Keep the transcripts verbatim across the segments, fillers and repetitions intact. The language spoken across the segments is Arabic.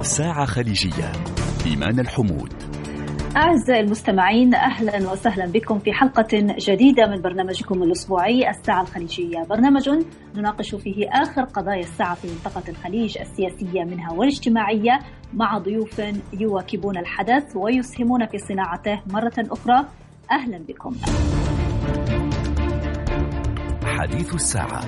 ساعة خليجية. إيمان الحمود. أعزائي المستمعين، أهلا وسهلا بكم في حلقة جديدة من برنامجكم الأسبوعي الساعة الخليجية، برنامج نناقش فيه آخر قضايا الساعة في منطقة الخليج السياسية منها والاجتماعية، مع ضيوف يواكبون الحدث ويسهمون في صناعته مرة أخرى. أهلا بكم. حديث الساعة.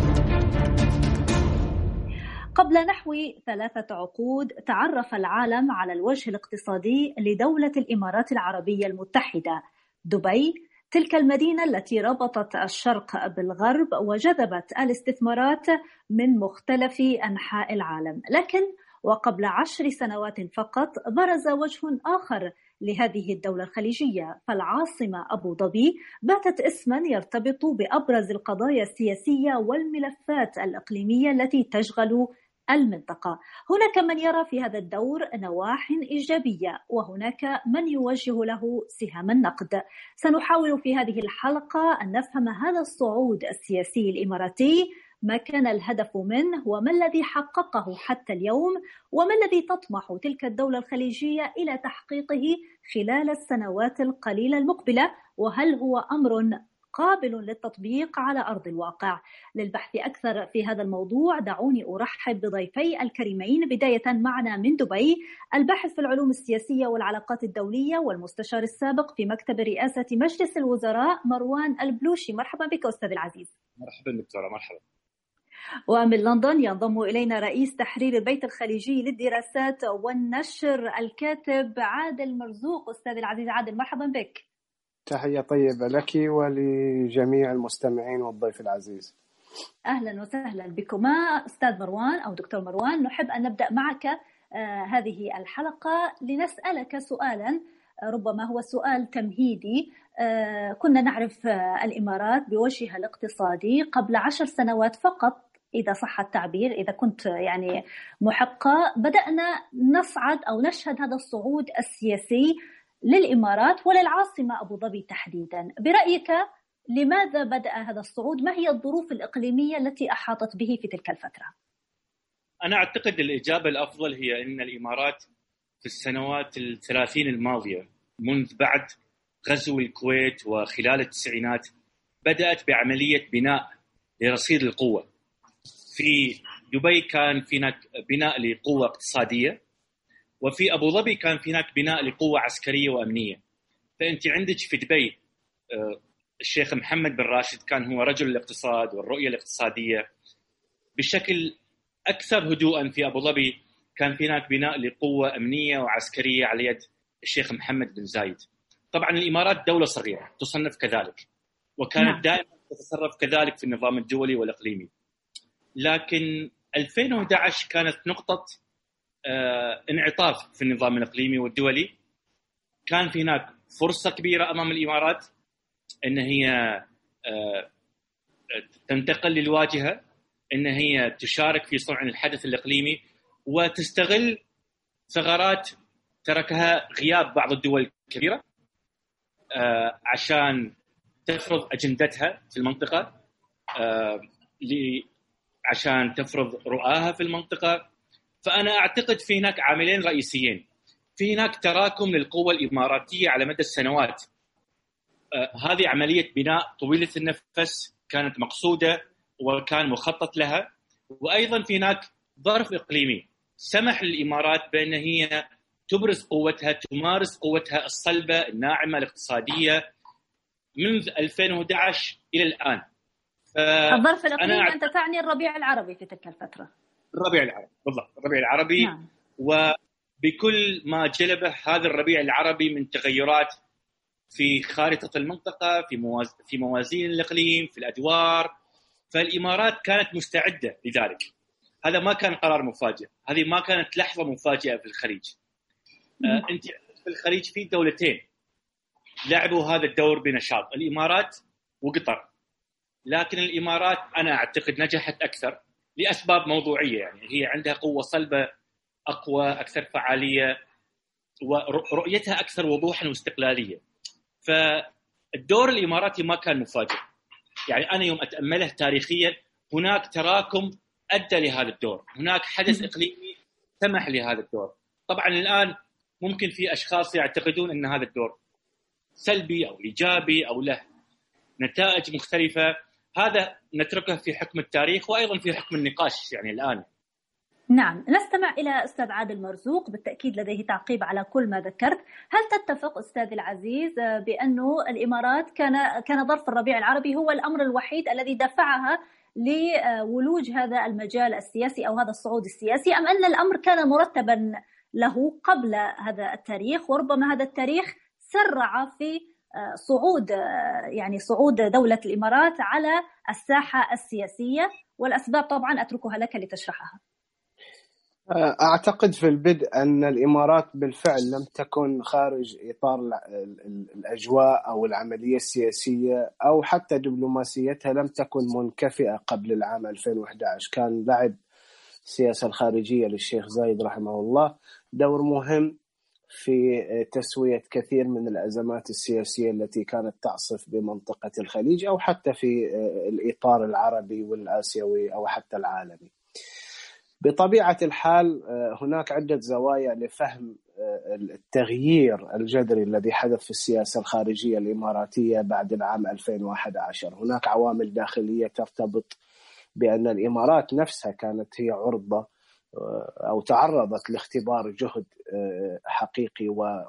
قبل نحو ثلاثة عقود تعرف العالم على الوجه الاقتصادي لدولة الإمارات العربية المتحدة. دبي، تلك المدينة التي ربطت الشرق بالغرب وجذبت الاستثمارات من مختلف أنحاء العالم. لكن وقبل عشر سنوات فقط برز وجه آخر لهذه الدولة الخليجية، فالعاصمة أبو ظبي باتت اسما يرتبط بأبرز القضايا السياسية والملفات الإقليمية التي تشغل المنطقة. هناك من يرى في هذا الدور نواح إيجابية، وهناك من يوجه له سهام النقد. سنحاول في هذه الحلقة أن نفهم هذا الصعود السياسي الإماراتي، ما كان الهدف منه وما الذي حققه حتى اليوم، وما الذي تطمح تلك الدولة الخليجية إلى تحقيقه خلال السنوات القليلة المقبلة، وهل هو أمر قابل للتطبيق على أرض الواقع. للبحث أكثر في هذا الموضوع دعوني أرحب بضيفي الكريمين. بداية معنا من دبي الباحث في العلوم السياسية والعلاقات الدولية والمستشار السابق في مكتب رئاسة مجلس الوزراء مروان البلوشي. مرحبا بك أستاذ العزيز. مرحبا دكتورة. مرحبا. ومن لندن ينضم إلينا رئيس تحرير البيت الخليجي للدراسات والنشر الكاتب عادل مرزوق. أستاذ العزيز عادل، مرحبا بك. تحية طيبة لك ولجميع المستمعين والضيف العزيز. أهلا وسهلا بكما أستاذ مروان أو دكتور مروان. نحب أن نبدأ معك آه هذه الحلقة لنسألك سؤالا، آه ربما هو سؤال تمهيدي. آه كنا نعرف آه الإمارات بوجهها الاقتصادي قبل عشر سنوات فقط، إذا صح التعبير، إذا كنت يعني محقة. بدأنا نصعد أو نشهد هذا الصعود السياسي للإمارات وللعاصمة أبو ظبي تحديدا. برأيك لماذا بدأ هذا الصعود؟ ما هي الظروف الإقليمية التي أحاطت به في تلك الفترة؟ أنا أعتقد الإجابة الأفضل هي أن الإمارات في السنوات الثلاثين الماضية منذ بعد غزو الكويت وخلال التسعينات بدأت بعملية بناء لرصيد القوة. في دبي كان في هناك بناء لقوة اقتصادية، وفي أبو ظبي كان في هناك بناء لقوة عسكرية وأمنية. فأنت عندك في دبي الشيخ محمد بن راشد كان هو رجل الاقتصاد والرؤية الاقتصادية بشكل أكثر هدوءا. في أبو ظبي كان في هناك بناء لقوة أمنية وعسكرية على يد الشيخ محمد بن زايد. طبعا الإمارات دولة صغيرة تصنف كذلك، وكانت دائما تتصرف كذلك في النظام الدولي والإقليمي. لكن ألفين وأحد عشر كانت نقطة آه انعطاف في النظام الإقليمي والدولي. كان في هناك فرصة كبيرة أمام الإمارات أن هي آه تنتقل للواجهة، أن هي تشارك في صنع الحدث الإقليمي وتستغل ثغرات تركها غياب بعض الدول الكبيرة آه عشان تفرض أجندتها في المنطقة، آه عشان تفرض رؤاها في المنطقة. فأنا أعتقد في هناك عاملين رئيسيين. في هناك تراكم للقوة الإماراتية على مدى السنوات. آه هذه عملية بناء طويلة النفس كانت مقصودة وكان مخطط لها. وأيضا في هناك ظرف إقليمي سمح للإمارات بأن هي تبرز قوتها، تمارس قوتها الصلبة الناعمة الاقتصادية منذ ألفين وأحد عشر إلى الآن. الظرف الإقليمي أنت تعني الربيع العربي في تلك الفترة. الربيع العربي بالضبط، الربيع العربي. نعم. وبكل ما جلبه هذا الربيع العربي من تغيرات في خارطة المنطقة، في مواز... في موازين الإقليم، في الأدوار. فالإمارات كانت مستعدة لذلك. هذا ما كان قرار مفاجئ، هذه ما كانت لحظة مفاجئة في الخليج. آه، أنت في الخليج في دولتين لعبوا هذا الدور بنشاط، الإمارات وقطر. لكن الإمارات أنا أعتقد نجحت أكثر لأسباب موضوعية، يعني هي عندها قوة صلبة أقوى، أكثر فعالية، ورؤيتها أكثر وضوحا واستقلالية. فالدور الإماراتي ما كان مفاجئ، يعني أنا يوم أتأمله تاريخيا هناك تراكم أدى لهذا الدور. هناك حدث إقليمي سمح لهذا الدور. طبعا الآن ممكن في أشخاص يعتقدون أن هذا الدور سلبي أو إيجابي أو له نتائج مختلفة، هذا نتركه في حكم التاريخ وأيضا في حكم النقاش يعني الآن. نعم، نستمع إلى أستاذ عادل مرزوق، بالتأكيد لديه تعقيب على كل ما ذكرت. هل تتفق أستاذ العزيز بأنه الإمارات كان كان ظرف الربيع العربي هو الأمر الوحيد الذي دفعها لولوج هذا المجال السياسي أو هذا الصعود السياسي، أم أن الأمر كان مرتبا له قبل هذا التاريخ، وربما هذا التاريخ سرع في صعود يعني صعود دولة الإمارات على الساحة السياسية، والأسباب طبعا أتركها لك لتشرحها. أعتقد في البدء أن الإمارات بالفعل لم تكن خارج إطار الأجواء أو العملية السياسية أو حتى دبلوماسيتها لم تكن منكفئة قبل العام ألفين وإحدى عشر. كان لعب السياسة الخارجية للشيخ زايد رحمه الله دور مهم في تسوية كثير من الأزمات السياسية التي كانت تعصف بمنطقة الخليج أو حتى في الإطار العربي والآسيوي أو حتى العالمي. بطبيعة الحال هناك عدة زوايا لفهم التغيير الجذري الذي حدث في السياسة الخارجية الإماراتية بعد العام ألفين وأحد عشر. هناك عوامل داخلية ترتبط بأن الإمارات نفسها كانت هي عرضة أو تعرضت لاختبار جهد حقيقي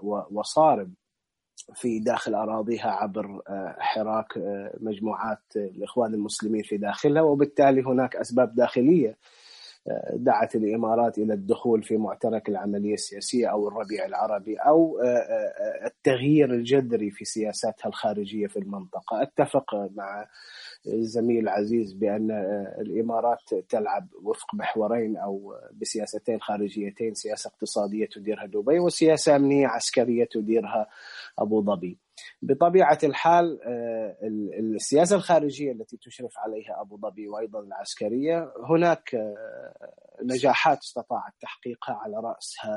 وصارم في داخل أراضيها عبر حراك مجموعات الإخوان المسلمين في داخلها، وبالتالي هناك أسباب داخلية دعت الإمارات إلى الدخول في معترك العملية السياسية أو الربيع العربي أو التغيير الجذري في سياساتها الخارجية في المنطقة. أتفق مع الزميل العزيز بأن الإمارات تلعب وفق محورين أو بسياستين خارجيتين، سياسة اقتصادية تديرها دبي وسياسة أمنية عسكرية تديرها أبو ظبي. بطبيعة الحال السياسة الخارجية التي تشرف عليها أبو ظبي وأيضا العسكرية هناك نجاحات استطاعت تحقيقها، على رأسها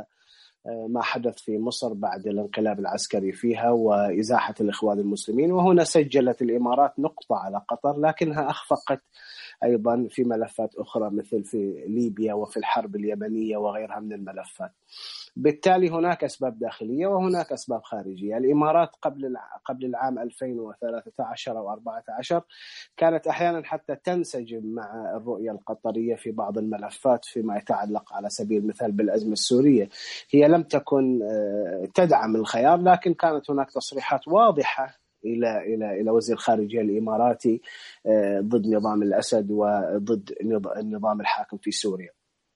ما حدث في مصر بعد الانقلاب العسكري فيها وإزاحة الإخوان المسلمين، وهنا سجلت الإمارات نقطة على قطر، لكنها أخفقت أيضا في ملفات أخرى مثل في ليبيا وفي الحرب اليمنية وغيرها من الملفات. بالتالي هناك أسباب داخلية وهناك أسباب خارجية. الإمارات قبل قبل العام ألفين وثلاثة عشر أو أربعة عشر كانت أحيانا حتى تنسجم مع الرؤية القطرية في بعض الملفات فيما يتعلق على سبيل المثال بالأزمة السورية. هي لم تكن تدعم الخيار، لكن كانت هناك تصريحات واضحة إلى إلى إلى وزير الخارجية الإماراتي ضد نظام الأسد وضد النظام الحاكم في سوريا.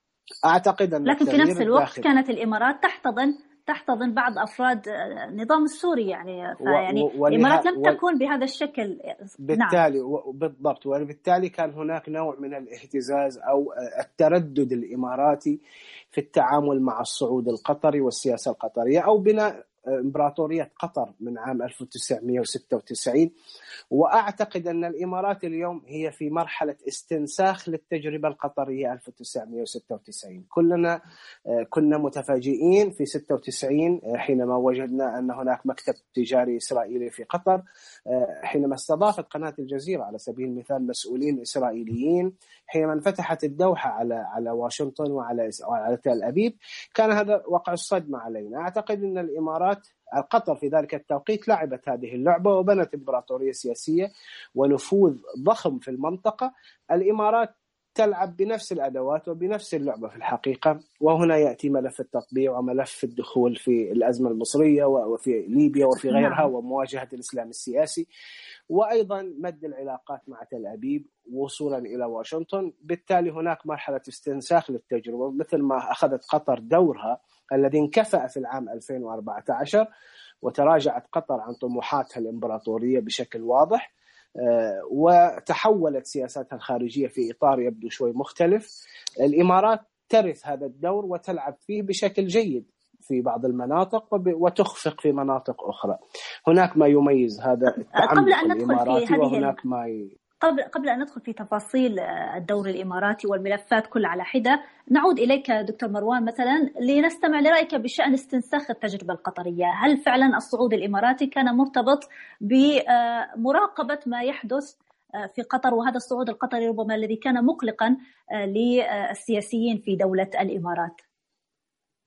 أعتقد أن لكن في نفس الوقت كانت الإمارات تحتضن تحتضن بعض أفراد النظام السوري، يعني فيعني الإمارات لم تكن بهذا الشكل. بالتالي نعم. بالضبط، وبالتالي كان هناك نوع من الاهتزاز أو التردد الإماراتي في التعامل مع الصعود القطري والسياسة القطرية أو بناء إمبراطورية قطر من عام ألف وتسعمائة وستة وتسعين. وأعتقد أن الإمارات اليوم هي في مرحلة استنساخ للتجربة القطرية ألف وتسعمائة وستة وتسعين. كلنا كنا متفاجئين في ستة وتسعين حينما وجدنا أن هناك مكتب تجاري إسرائيلي في قطر، حينما استضافت قناة الجزيرة على سبيل المثال مسؤولين إسرائيليين، حينما انفتحت الدوحة على على واشنطن وعلى وعلى تل أبيب، كان هذا وقع الصدمة علينا. أعتقد أن الإمارات قطر في ذلك التوقيت لعبت هذه اللعبة وبنت إمبراطورية سياسية ونفوذ ضخم في المنطقة. الإمارات تلعب بنفس الأدوات وبنفس اللعبة في الحقيقة، وهنا يأتي ملف التطبيع وملف الدخول في الأزمة المصرية وفي ليبيا وفي غيرها ومواجهة الإسلام السياسي، وأيضا مد العلاقات مع تل أبيب وصولا إلى واشنطن. بالتالي هناك مرحلة استنساخ للتجربة مثل ما أخذت قطر دورها الذي انكفأ في العام ألفين وأربعة عشر، وتراجعت قطر عن طموحاتها الإمبراطورية بشكل واضح، وتحولت سياساتها الخارجية في إطار يبدو شوي مختلف. الإمارات ترث هذا الدور وتلعب فيه بشكل جيد في بعض المناطق وتخفق في مناطق أخرى. هناك ما يميز هذا التعمق الإماراتي وهناك ما ي... قبل قبل أن ندخل في تفاصيل الدور الإماراتي والملفات كل على حدة، نعود إليك دكتور مروان مثلا لنستمع لرأيك بشأن استنساخ التجربة القطرية. هل فعلا الصعود الإماراتي كان مرتبط بمراقبة ما يحدث في قطر، وهذا الصعود القطري ربما الذي كان مقلقا للسياسيين في دولة الإمارات؟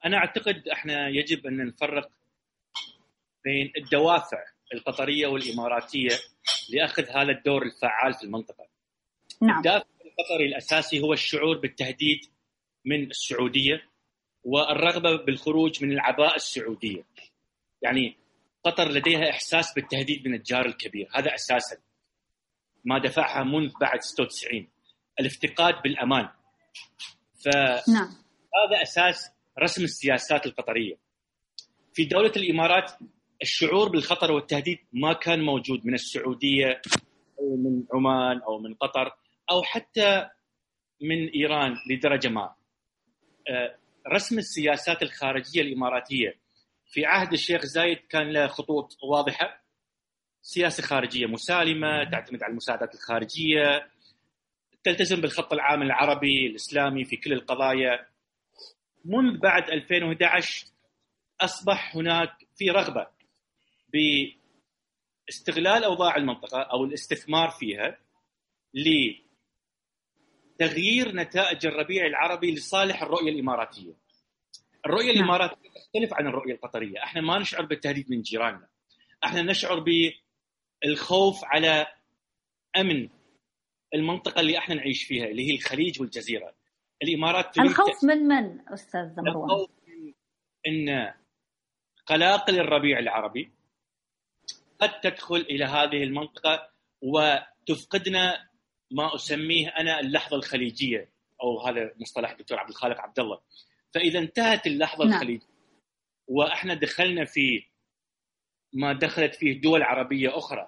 أنا أعتقد إحنا يجب أن نفرق بين الدوافع القطرية والإماراتية لأخذ هذا الدور الفعال في المنطقة. نعم. الدافع القطري الأساسي هو الشعور بالتهديد من السعودية والرغبة بالخروج من العباءة السعودية. يعني قطر لديها إحساس بالتهديد من الجار الكبير، هذا أساساً ما دفعها منذ بعد ستة وتسعين، الافتقاد بالأمان. فهذا أساس رسم السياسات القطرية. في دولة الإمارات الشعور بالخطر والتهديد ما كان موجود من السعودية أو من عمان أو من قطر أو حتى من إيران لدرجة ما. رسم السياسات الخارجية الإماراتية في عهد الشيخ زايد كان له خطوط واضحة، سياسة خارجية مسالمة تعتمد على المساعدات الخارجية، تلتزم بالخط العام العربي الإسلامي في كل القضايا. منذ بعد ألفين وأحد عشر أصبح هناك في رغبة باستغلال أوضاع المنطقة أو الاستثمار فيها لتغيير نتائج الربيع العربي لصالح الرؤية الإماراتية. الرؤية الإماراتية تختلف عن الرؤية القطرية. احنا ما نشعر بالتهديد من جيراننا، احنا نشعر بالخوف على أمن المنطقة اللي احنا نعيش فيها اللي هي الخليج والجزيرة. الإمارات تريد الخوف من من أستاذ مروان؟ الخوف من أن قلاقل الربيع العربي قد تدخل إلى هذه المنطقة وتفقدنا ما أسميه أنا اللحظة الخليجية، أو هذا مصطلح الدكتور عبد الخالق عبد الله. فإذا انتهت اللحظة نعم. الخليجية وإحنا دخلنا في ما دخلت فيه دول عربية أخرى،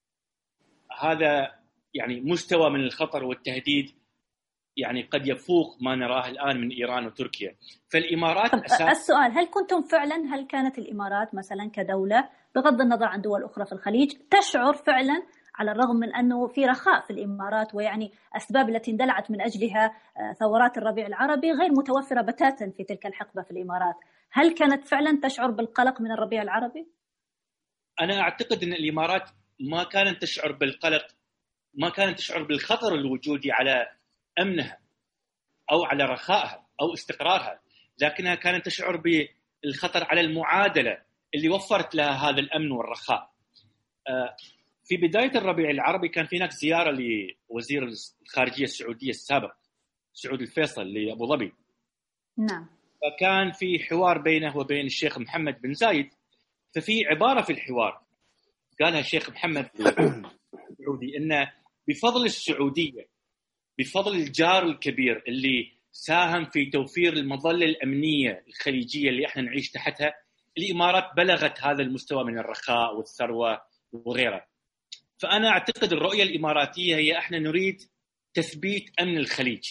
هذا يعني مستوى من الخطر والتهديد يعني قد يفوق ما نراه الآن من إيران وتركيا. فالإمارات أساس... السؤال، هل كنتم فعلا هل كانت الإمارات مثلا كدولة بغض النظر عن دول أخرى في الخليج تشعر فعلا على الرغم من أنه في رخاء في الإمارات ويعني أسباب التي اندلعت من أجلها ثورات الربيع العربي غير متوفرة بتاتا في تلك الحقبة في الإمارات، هل كانت فعلا تشعر بالقلق من الربيع العربي؟ أنا أعتقد أن الإمارات ما كانت تشعر بالقلق، ما كانت تشعر بالخطر الوجودي على أمنها أو على رخائها أو استقرارها، لكنها كانت تشعر بالخطر على المعادلة اللي وفرت لها هذا الأمن والرخاء. في بداية الربيع العربي كان في هناك زيارة لوزير الخارجية السعودية السابق سعود الفيصل لأبو ظبي. نعم. فكان في حوار بينه وبين الشيخ محمد بن زايد، ففي عبارة في الحوار قالها الشيخ محمد السعودي إن بفضل السعودية، بفضل الجار الكبير اللي ساهم في توفير المظلة الأمنية الخليجية اللي احنا نعيش تحتها، الإمارات بلغت هذا المستوى من الرخاء والثروة وغيره. فأنا أعتقد الرؤية الإماراتية هي احنا نريد تثبيت أمن الخليج،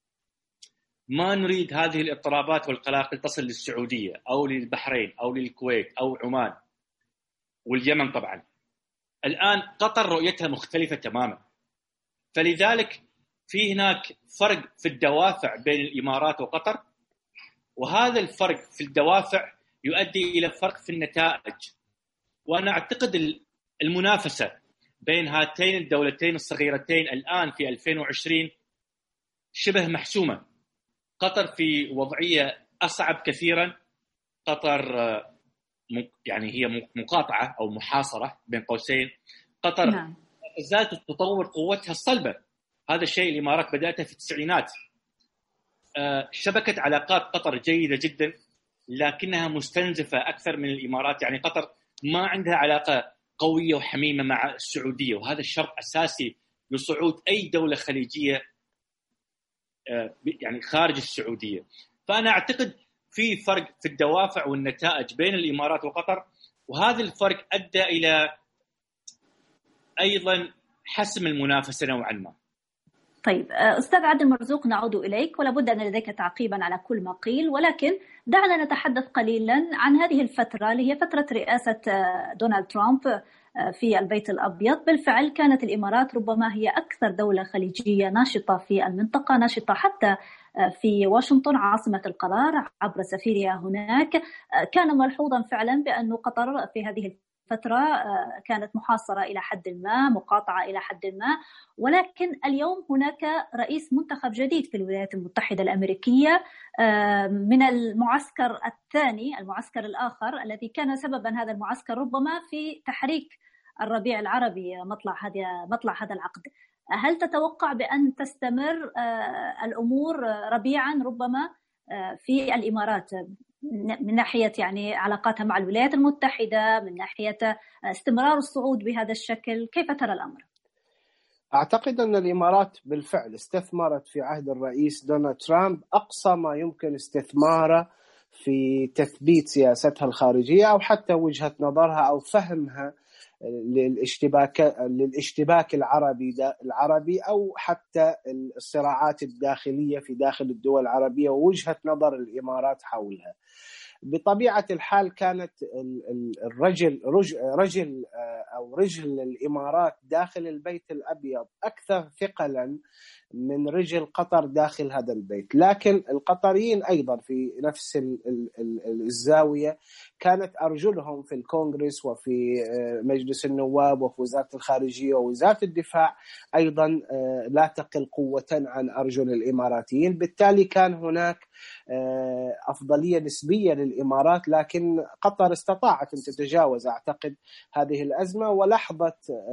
ما نريد هذه الاضطرابات والقلاقل تصل للسعودية أو للبحرين أو للكويت أو عمان واليمن. طبعا الآن قطر رؤيتها مختلفة تماما، فلذلك في هناك فرق في الدوافع بين الإمارات وقطر، وهذا الفرق في الدوافع يؤدي إلى فرق في النتائج. وأنا أعتقد المنافسة بين هاتين الدولتين الصغيرتين الآن في ألفين وعشرين شبه محسومة. قطر في وضعية أصعب كثيرا. قطر يعني هي مقاطعة أو محاصرة بين قوسين. قطر نعم. زالت تطور قوتها الصلبة، هذا الشيء الإمارات بدأتها في التسعينات. شبكة علاقات قطر جيدة جدا لكنها مستنزفة أكثر من الإمارات. يعني قطر ما عندها علاقة قوية وحميمة مع السعودية، وهذا الشرط أساسي لصعود أي دولة خليجية يعني خارج السعودية. فأنا أعتقد في فرق في الدوافع والنتائج بين الإمارات وقطر، وهذا الفرق أدى إلى أيضا حسم المنافسة نوعا ما. طيب أستاذ عادل مرزوق، نعود إليك ولا بد أن لديك تعقيبا على كل ما قيل، ولكن دعنا نتحدث قليلا عن هذه الفترة اللي هي فترة رئاسة دونالد ترامب في البيت الأبيض. بالفعل كانت الإمارات ربما هي أكثر دولة خليجية ناشطة في المنطقة، ناشطة حتى في واشنطن عاصمة القرار عبر سفيرها هناك. كان ملحوظا فعلا بأن قطر في هذه فترة كانت محاصرة إلى حد ما، مقاطعة إلى حد ما، ولكن اليوم هناك رئيس منتخب جديد في الولايات المتحدة الأمريكية من المعسكر الثاني، المعسكر الآخر الذي كان سببا هذا المعسكر ربما في تحريك الربيع العربي مطلع هذا مطلع هذا العقد. هل تتوقع بأن تستمر الأمور ربيعا ربما في الإمارات من ناحية يعني علاقاتها مع الولايات المتحدة، من ناحية استمرار الصعود بهذا الشكل؟ كيف ترى الأمر؟ أعتقد أن الإمارات بالفعل استثمرت في عهد الرئيس دونالد ترامب أقصى ما يمكن استثماره في تثبيت سياستها الخارجية أو حتى وجهة نظرها أو فهمها للاشتباك للاشتباك العربي العربي أو حتى الصراعات الداخلية في داخل الدول العربية ووجهة نظر الإمارات حولها. بطبيعة الحال كانت الرجل رجل أو رجل الإمارات داخل البيت الأبيض أكثر ثقلا من رجل قطر داخل هذا البيت، لكن القطريين أيضا في نفس الزاوية كانت أرجلهم في الكونغرس وفي مجلس النواب وفي وزارة الخارجية ووزارة الدفاع أيضا لا تقل قوة عن أرجل الإماراتيين. بالتالي كان هناك أفضلية نسبية للإمارات، لكن قطر استطاعت أن تتجاوز أعتقد هذه الأزمة، ولحظة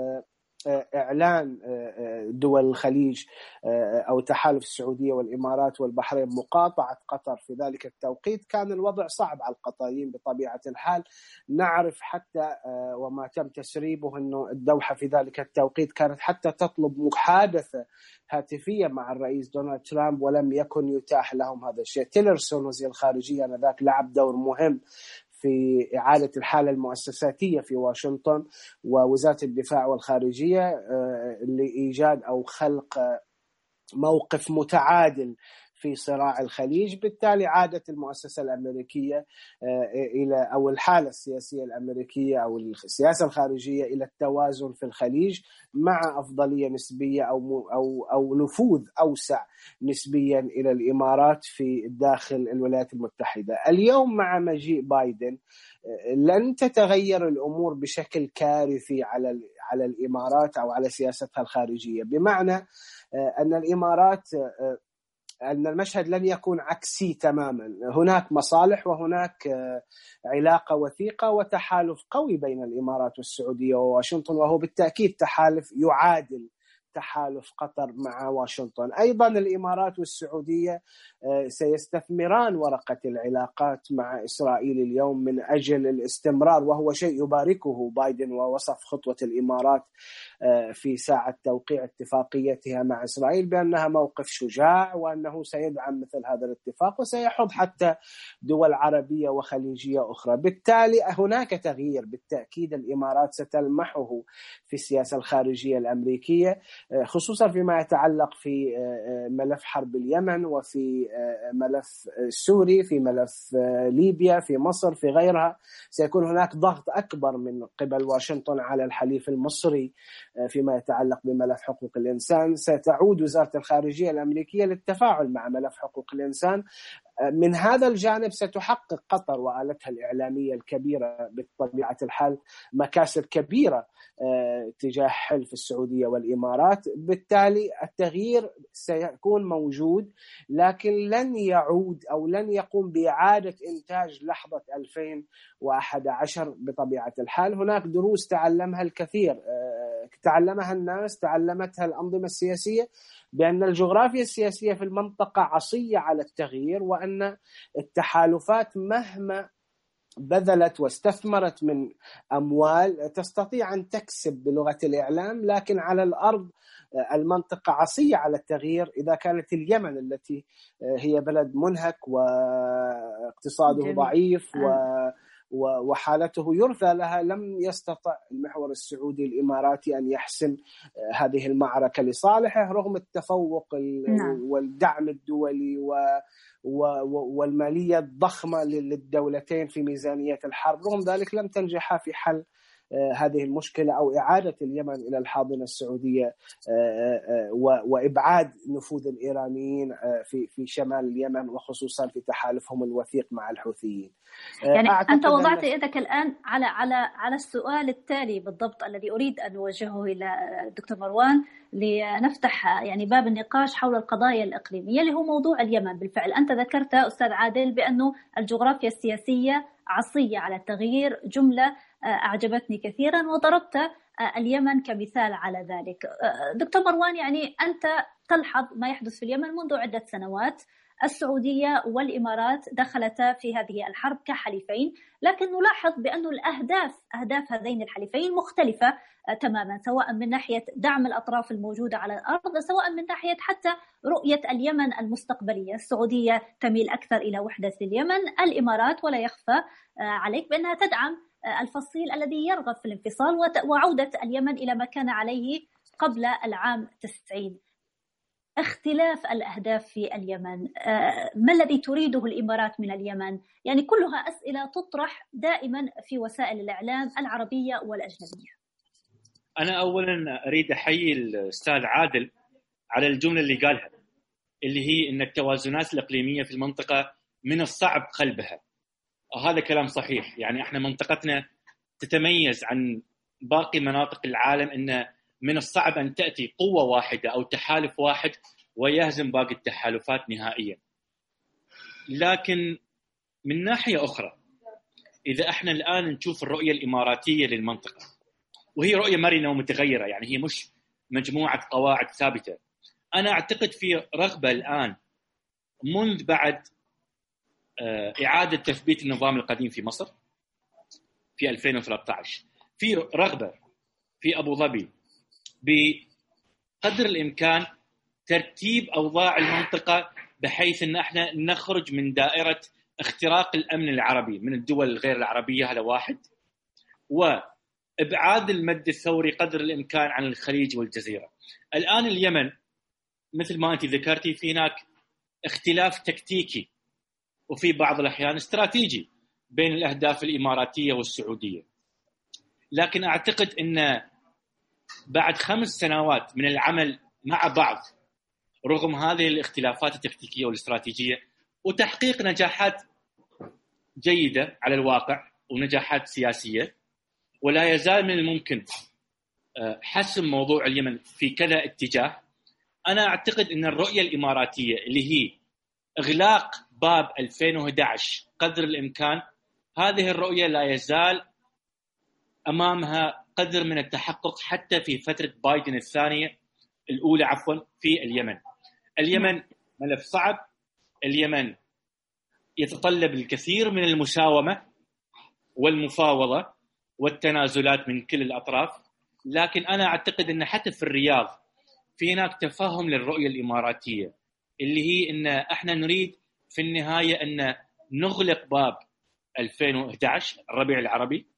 إعلان دول الخليج أو تحالف السعودية والإمارات والبحرين مقاطعة قطر في ذلك التوقيت كان الوضع صعب على القطريين بطبيعة الحال. نعرف حتى وما تم تسريبه أنه الدوحة في ذلك التوقيت كانت حتى تطلب محادثة هاتفية مع الرئيس دونالد ترامب ولم يكن يتاح لهم هذا الشيء. تيلرسون وزير الخارجية آنذاك لعب دور مهم في إعادة الحالة المؤسساتية في واشنطن ووزارة الدفاع والخارجية لإيجاد أو خلق موقف متعادل في صراع الخليج. بالتالي عادت المؤسسة الأمريكية إلى أو الحالة السياسية الأمريكية أو السياسة الخارجية إلى التوازن في الخليج مع أفضلية نسبية أو أو أو نفوذ أوسع نسبيا إلى الإمارات في داخل الولايات المتحدة. اليوم مع مجيء بايدن لن تتغير الأمور بشكل كارثي على على الإمارات أو على سياستها الخارجية، بمعنى أن الإمارات أن المشهد لن يكون عكسي تماما. هناك مصالح وهناك علاقة وثيقة وتحالف قوي بين الإمارات والسعودية وواشنطن، وهو بالتأكيد تحالف يعادل تحالف قطر مع واشنطن. أيضا الإمارات والسعودية سيستثمران ورقة العلاقات مع إسرائيل اليوم من أجل الاستمرار، وهو شيء يباركه بايدن ووصف خطوة الإمارات في ساعة توقيع اتفاقيتها مع إسرائيل بأنها موقف شجاع وأنه سيدعم مثل هذا الاتفاق وسيحض حتى دول عربية وخليجية أخرى. بالتالي هناك تغيير بالتأكيد الإمارات ستلمحه في السياسة الخارجية الأمريكية، خصوصا فيما يتعلق في ملف حرب اليمن وفي ملف سوري، في ملف ليبيا، في مصر، في غيرها. سيكون هناك ضغط أكبر من قبل واشنطن على الحليف المصري فيما يتعلق بملف حقوق الإنسان. ستعود وزارة الخارجية الأمريكية للتفاعل مع ملف حقوق الإنسان. من هذا الجانب ستحقق قطر وآلتها الإعلامية الكبيرة بطبيعة الحال مكاسب كبيرة تجاه حلف السعودية والإمارات. بالتالي التغيير سيكون موجود، لكن لن يعود أو لن يقوم بإعادة إنتاج لحظة ألفين وأحد عشر بطبيعة الحال. هناك دروس تعلمها الكثير، تعلمها الناس، تعلمتها الأنظمة السياسية، بأن الجغرافيا السياسية في المنطقة عصية على التغيير، وأن التحالفات مهما بذلت واستثمرت من أموال تستطيع أن تكسب بلغة الإعلام، لكن على الأرض المنطقة عصية على التغيير. إذا كانت اليمن التي هي بلد منهك واقتصاده جميل. ضعيف و وحالته يرثى لها، لم يستطع المحور السعودي الإماراتي أن يحسم هذه المعركة لصالحه رغم التفوق نعم. والدعم الدولي و والمالية الضخمة للدولتين في ميزانية الحرب. رغم ذلك لم تنجح في حل هذه المشكلة أو إعادة اليمن إلى الحاضنة السعودية وإبعاد نفوذ الإيرانيين في في شمال اليمن وخصوصا في تحالفهم الوثيق مع الحوثيين. يعني أنت وضعت يدك الآن على على على السؤال التالي بالضبط الذي أريد أن أوجهه إلى الدكتور مروان لنفتح يعني باب النقاش حول القضايا الإقليمية اللي هو موضوع اليمن. بالفعل أنت ذكرت أستاذ عادل بأنه الجغرافيا السياسية عصية على التغيير، جملة أعجبتني كثيرا وضربت اليمن كمثال على ذلك. دكتور مروان، يعني أنت تلحظ ما يحدث في اليمن منذ عدة سنوات. السعودية والإمارات دخلتا في هذه الحرب كحليفين، لكن نلاحظ بأن الأهداف أهداف هذين الحليفين مختلفة تماما، سواء من ناحية دعم الأطراف الموجودة على الأرض، سواء من ناحية حتى رؤية اليمن المستقبلية. السعودية تميل أكثر إلى وحدة اليمن، الإمارات ولا يخفى عليك بأنها تدعم الفصيل الذي يرغب في الانفصال وعودة اليمن إلى ما كان عليه قبل العام تسعين. اختلاف الأهداف في اليمن، ما الذي تريده الإمارات من اليمن؟ يعني كلها أسئلة تطرح دائما في وسائل الإعلام العربية والأجنبية. أنا أولا أريد أحيي الأستاذ عادل على الجملة اللي قالها، اللي هي أن التوازنات الإقليمية في المنطقة من الصعب قلبها. هذا كلام صحيح. يعني احنا منطقتنا تتميز عن باقي مناطق العالم أن من الصعب أن تأتي قوة واحدة أو تحالف واحد ويهزم باقي التحالفات نهائيا. لكن من ناحية أخرى، إذا احنا الآن نشوف الرؤية الإماراتية للمنطقة، وهي رؤية مرنة ومتغيرة، يعني هي مش مجموعة قواعد ثابتة. أنا أعتقد في رغبة الآن منذ بعد إعادة تثبيت النظام القديم في مصر في ألفين وثلاثة عشر، في رغبة في أبو ظبي بقدر الإمكان ترتيب أوضاع المنطقة بحيث أن احنا نخرج من دائرة اختراق الأمن العربي من الدول الغير العربية، هذا واحد، وإبعاد المد الثوري قدر الإمكان عن الخليج والجزيرة. الآن اليمن مثل ما أنت ذكرتي في هناك اختلاف تكتيكي وفي بعض الأحيان استراتيجي بين الأهداف الإماراتية والسعودية. لكن أعتقد أن بعد خمس سنوات من العمل مع بعض رغم هذه الاختلافات التكتيكية والاستراتيجية وتحقيق نجاحات جيدة على الواقع ونجاحات سياسية، ولا يزال من الممكن حسم موضوع اليمن في كذا اتجاه. أنا أعتقد أن الرؤية الإماراتية اللي هي إغلاق باب ألفين وأحد عشر قدر الإمكان، هذه الرؤية لا يزال أمامها قدر من التحقق حتى في فترة بايدن الثانية الأولى عفوا في اليمن. اليمن ملف صعب، اليمن يتطلب الكثير من المساومة والمفاوضة والتنازلات من كل الأطراف. لكن أنا أعتقد أن حتى في الرياض في هناك تفهم للرؤية الإماراتية اللي هي أن احنا نريد في النهاية أن نغلق باب ألفين وأحد عشر الربيع العربي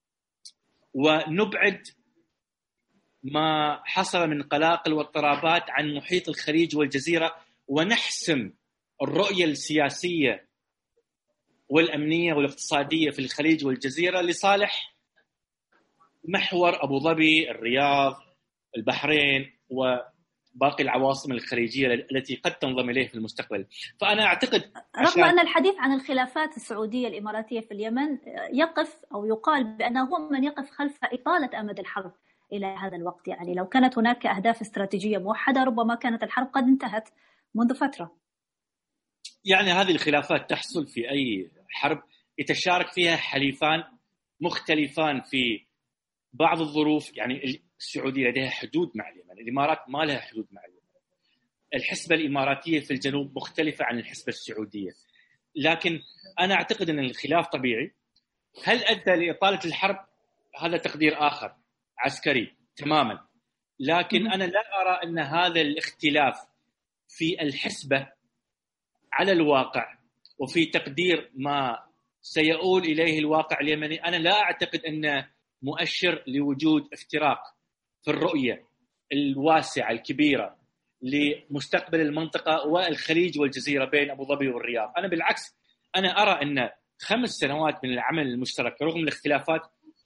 ونبعد ما حصل من قلاقل واضطرابات عن محيط الخليج والجزيرة، ونحسم الرؤية السياسية والأمنية والاقتصادية في الخليج والجزيرة لصالح محور أبو ظبي، الرياض، البحرين وباقي العواصم الخليجية التي قد تنضم إليه في المستقبل. فأنا أعتقد رغم أن الحديث عن الخلافات السعودية الإماراتية في اليمن يقف أو يقال بأنه هو من يقف خلف إطالة أمد الحرب إلى هذا الوقت. يعني لو كانت هناك أهداف استراتيجية موحدة ربما كانت الحرب قد انتهت منذ فترة. يعني هذه الخلافات تحصل في أي حرب يتشارك فيها حليفان مختلفان في بعض الظروف. يعني السعودية لديها حدود مع اليمن، الإمارات ما لها حدود مع اليمن. الحسبة الإماراتية في الجنوب مختلفة عن الحسبة السعودية. لكن أنا أعتقد أن الخلاف طبيعي. هل أدى لإطالة الحرب؟ هذا تقدير آخر عسكري تماما. لكن أنا لا أرى أن هذا الاختلاف في الحسبة على الواقع وفي تقدير ما سيؤول إليه الواقع اليمني، أنا لا أعتقد أنه مؤشر لوجود افتراق في الرؤية الواسعة الكبيرة لمستقبل المنطقة والخليج والجزيرة بين أبو ظبي والرياض. أنا بالعكس، أنا أرى أن خمس سنوات من العمل المشترك رغم الاختلافات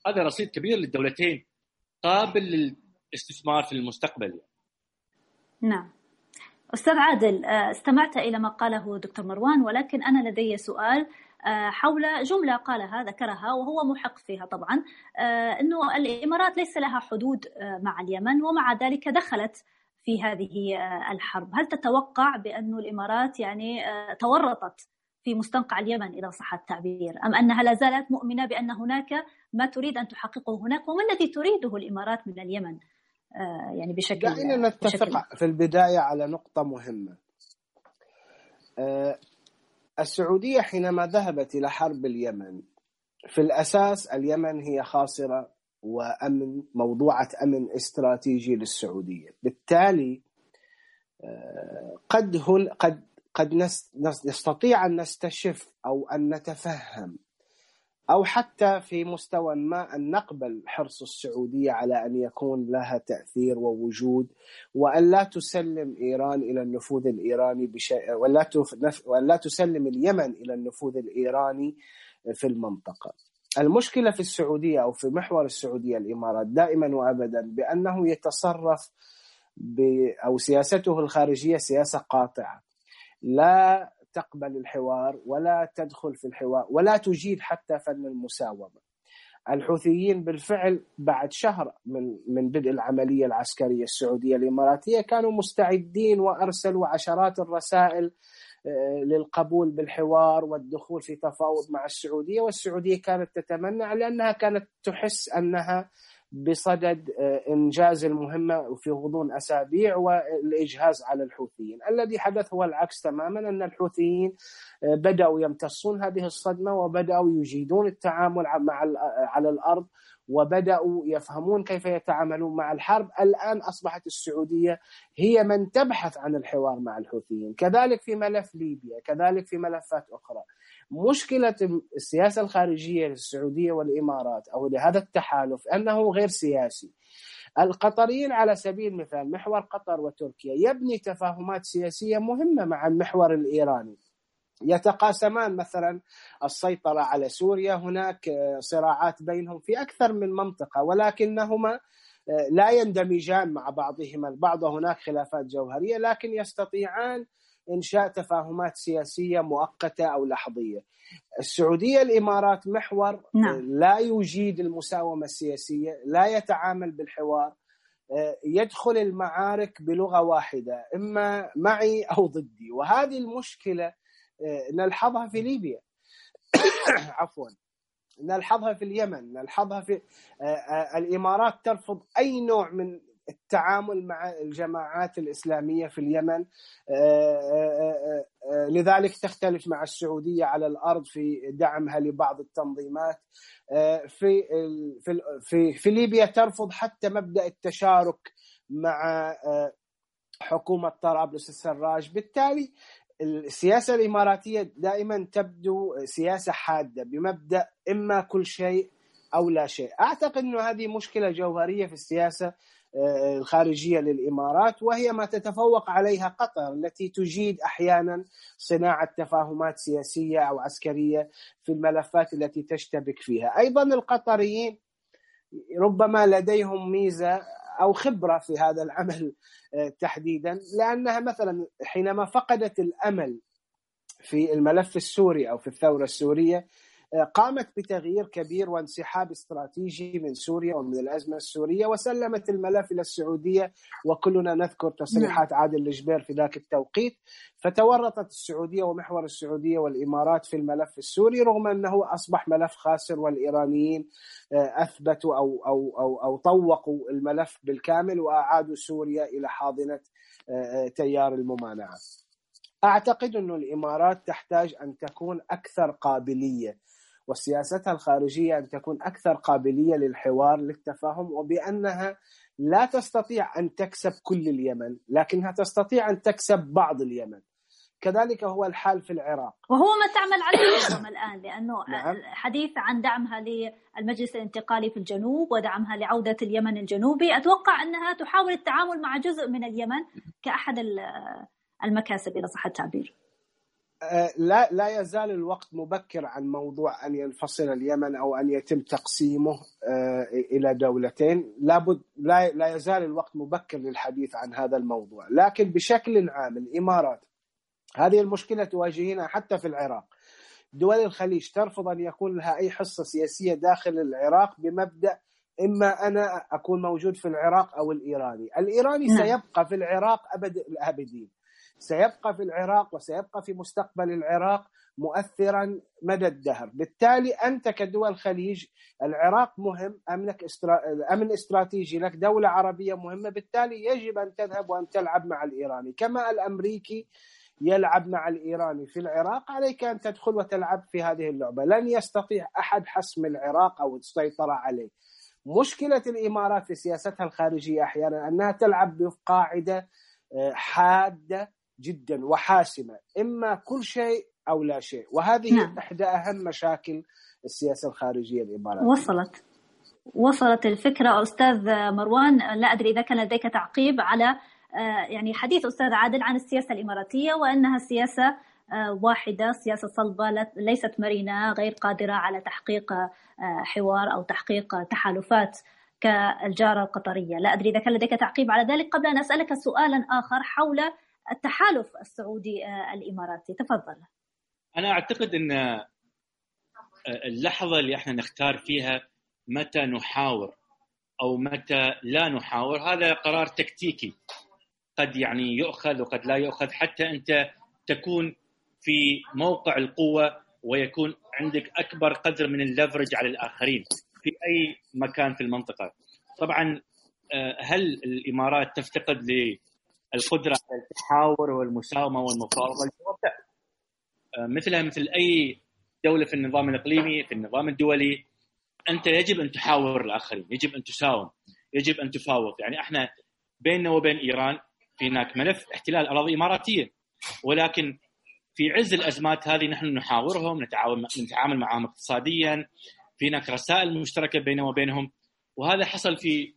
هذا رصيد كبير للدولتين قابل للاستثمار في المستقبل. نعم. أستاذ عادل، استمعت إلى ما قاله دكتور مروان، ولكن أنا لدي سؤال حول جملة قالها ذكرها وهو محق فيها طبعا، أنه الإمارات ليس لها حدود مع اليمن ومع ذلك دخلت في هذه الحرب. هل تتوقع بأن الإمارات يعني تورطت في مستنقع اليمن إذا صح التعبير، أم أنها لا زالت مؤمنة بأن هناك ما تريد أن تحققه هناك، وما الذي تريده الإمارات من اليمن يعني بشكل دعينا نتفق بشكل... في البداية على نقطة مهمة. السعودية حينما ذهبت إلى حرب اليمن في الأساس اليمن هي خاصرة وأمن موضوعة أمن استراتيجي للسعودية، بالتالي قد هن قد قد نستطيع أن نستشف أو أن نتفهم أو حتى في مستوى ما أن نقبل حرص السعودية على أن يكون لها تأثير ووجود، وأن لا تسلم إيران إلى النفوذ الإيراني بشيء، ولا ولا تسلم اليمن إلى النفوذ الإيراني في المنطقة. المشكلة في السعودية أو في محور السعودية الإمارات دائما وأبدا بأنه يتصرف ب أو سياسته الخارجية سياسة قاطعة، لا تقبل الحوار ولا تدخل في الحوار ولا تجيد حتى فن المساومة. الحوثيين بالفعل بعد شهر من من بدء العملية العسكرية السعودية الإماراتية كانوا مستعدين وأرسلوا عشرات الرسائل للقبول بالحوار والدخول في تفاوض مع السعودية، والسعودية كانت تتمنع لأنها كانت تحس أنها بصدد إنجاز المهمة في غضون أسابيع والإجهاز على الحوثيين. الذي حدث هو العكس تماما، أن الحوثيين بدأوا يمتصون هذه الصدمة وبدأوا يجيدون التعامل مع على الأرض وبدأوا يفهمون كيف يتعاملون مع الحرب. الآن أصبحت السعودية هي من تبحث عن الحوار مع الحوثيين، كذلك في ملف ليبيا، كذلك في ملفات أخرى. مشكلة السياسة الخارجية للسعودية والإمارات أو لهذا التحالف أنه غير سياسي. القطريين على سبيل المثال محور قطر وتركيا يبني تفاهمات سياسية مهمة مع المحور الإيراني، يتقاسمان مثلا السيطرة على سوريا، هناك صراعات بينهم في أكثر من منطقة ولكنهما لا يندمجان مع بعضهما البعض، هناك خلافات جوهرية لكن يستطيعان إنشاء تفاهمات سياسية مؤقتة أو لحظية. السعودية الإمارات محور نعم. لا يجيد المساومة السياسية، لا يتعامل بالحوار، يدخل المعارك بلغة واحدة، إما معي أو ضدي. وهذه المشكلة نلحظها في ليبيا عفوا نلحظها في اليمن، نلحظها في الإمارات ترفض أي نوع من التعامل مع الجماعات الإسلامية في اليمن، لذلك تختلف مع السعودية على الأرض في دعمها لبعض التنظيمات. في في في ليبيا ترفض حتى مبدأ التشارك مع حكومة طرابلس السراج. بالتالي السياسة الإماراتية دائما تبدو سياسة حادة بمبدأ إما كل شيء أو لا شيء. أعتقد أن هذه مشكلة جوهرية في السياسة الخارجية للإمارات، وهي ما تتفوق عليها قطر التي تجيد أحيانا صناعة تفاهمات سياسية أو عسكرية في الملفات التي تشتبك فيها. أيضا القطريين ربما لديهم ميزة أو خبرة في هذا العمل تحديدا، لأنها مثلا حينما فقدت الأمل في الملف السوري أو في الثورة السورية قامت بتغيير كبير وانسحاب استراتيجي من سوريا ومن الأزمة السورية وسلمت الملف إلى السعودية، وكلنا نذكر تصريحات عادل الجبير في ذاك التوقيت. فتورطت السعودية ومحور السعودية والإمارات في الملف السوري رغم أنه أصبح ملف خاسر، والإيرانيين أثبتوا أو, أو, أو, أو طوقوا الملف بالكامل وأعادوا سوريا إلى حاضنة تيار الممانعة. أعتقد أن الإمارات تحتاج أن تكون أكثر قابلية، وسياستها الخارجية أن تكون أكثر قابلية للحوار للتفاهم، وبأنها لا تستطيع أن تكسب كل اليمن لكنها تستطيع أن تكسب بعض اليمن. كذلك هو الحال في العراق، وهو ما تعمل عليه الآن، لأنه نعم. الحديث عن دعمها للمجلس الانتقالي في الجنوب ودعمها لعودة اليمن الجنوبي، أتوقع أنها تحاول التعامل مع جزء من اليمن كأحد المكاسب إذا صح التعبير. لا لا يزال الوقت مبكر عن موضوع أن ينفصل اليمن أو أن يتم تقسيمه إلى دولتين. لابد لا لا يزال الوقت مبكر للحديث عن هذا الموضوع. لكن بشكل عام الإمارات هذه المشكلة تواجهنا حتى في العراق. دول الخليج ترفض أن يكون لها أي حصة سياسية داخل العراق بمبدأ إما أنا أكون موجود في العراق أو الإيراني. الإيراني م. سيبقى في العراق أبد الآبدين، سيبقى في العراق وسيبقى في مستقبل العراق مؤثرا مدى الدهر. بالتالي أنت كدول الخليج العراق مهم، أمنك استرا... أمن استراتيجي لك، دولة عربية مهمة، بالتالي يجب أن تذهب وأن تلعب مع الإيراني كما الأمريكي يلعب مع الإيراني في العراق. عليك أن تدخل وتلعب في هذه اللعبة. لن يستطيع أحد حسم العراق أو السيطرة عليه. مشكلة الإمارات في سياستها الخارجية أحيانا أنها تلعب بقاعدة حادة جدا وحاسمة، إما كل شيء أو لا شيء، وهذه نعم. إحدى أهم مشاكل السياسة الخارجية الإماراتية. وصلت وصلت الفكرة أستاذ مروان. لا أدري إذا كان لديك تعقيب على يعني حديث أستاذ عادل عن السياسة الإماراتية وأنها سياسة واحدة، سياسة صلبة ليست مرنة، غير قادرة على تحقيق حوار أو تحقيق تحالفات كالجارة القطرية. لا أدري إذا كان لديك تعقيب على ذلك قبل أن أسألك سؤالا آخر حول التحالف السعودي الإماراتي. تفضل. أنا أعتقد أن اللحظة اللي احنا نختار فيها متى نحاور أو متى لا نحاور هذا قرار تكتيكي، قد يعني يؤخذ وقد لا يؤخذ، حتى أنت تكون في موقع القوة ويكون عندك أكبر قدر من الليفرج على الآخرين في أي مكان في المنطقة. طبعا هل الإمارات تفتقد للقدرة على التحاور والمساومة والمفاوضة؟ الجواب لا. مثلها مثل أي دولة في النظام الإقليمي في النظام الدولي، أنت يجب أن تحاور الآخرين، يجب أن تساوم، يجب أن تفاوض. يعني إحنا بيننا وبين إيران في هناك ملف احتلال أراضي إماراتية، ولكن في عز الأزمات هذه نحن نحاورهم، نتعاون نتعامل معهم اقتصاديا، في هناك رسائل مشتركة بيننا وبينهم، وهذا حصل في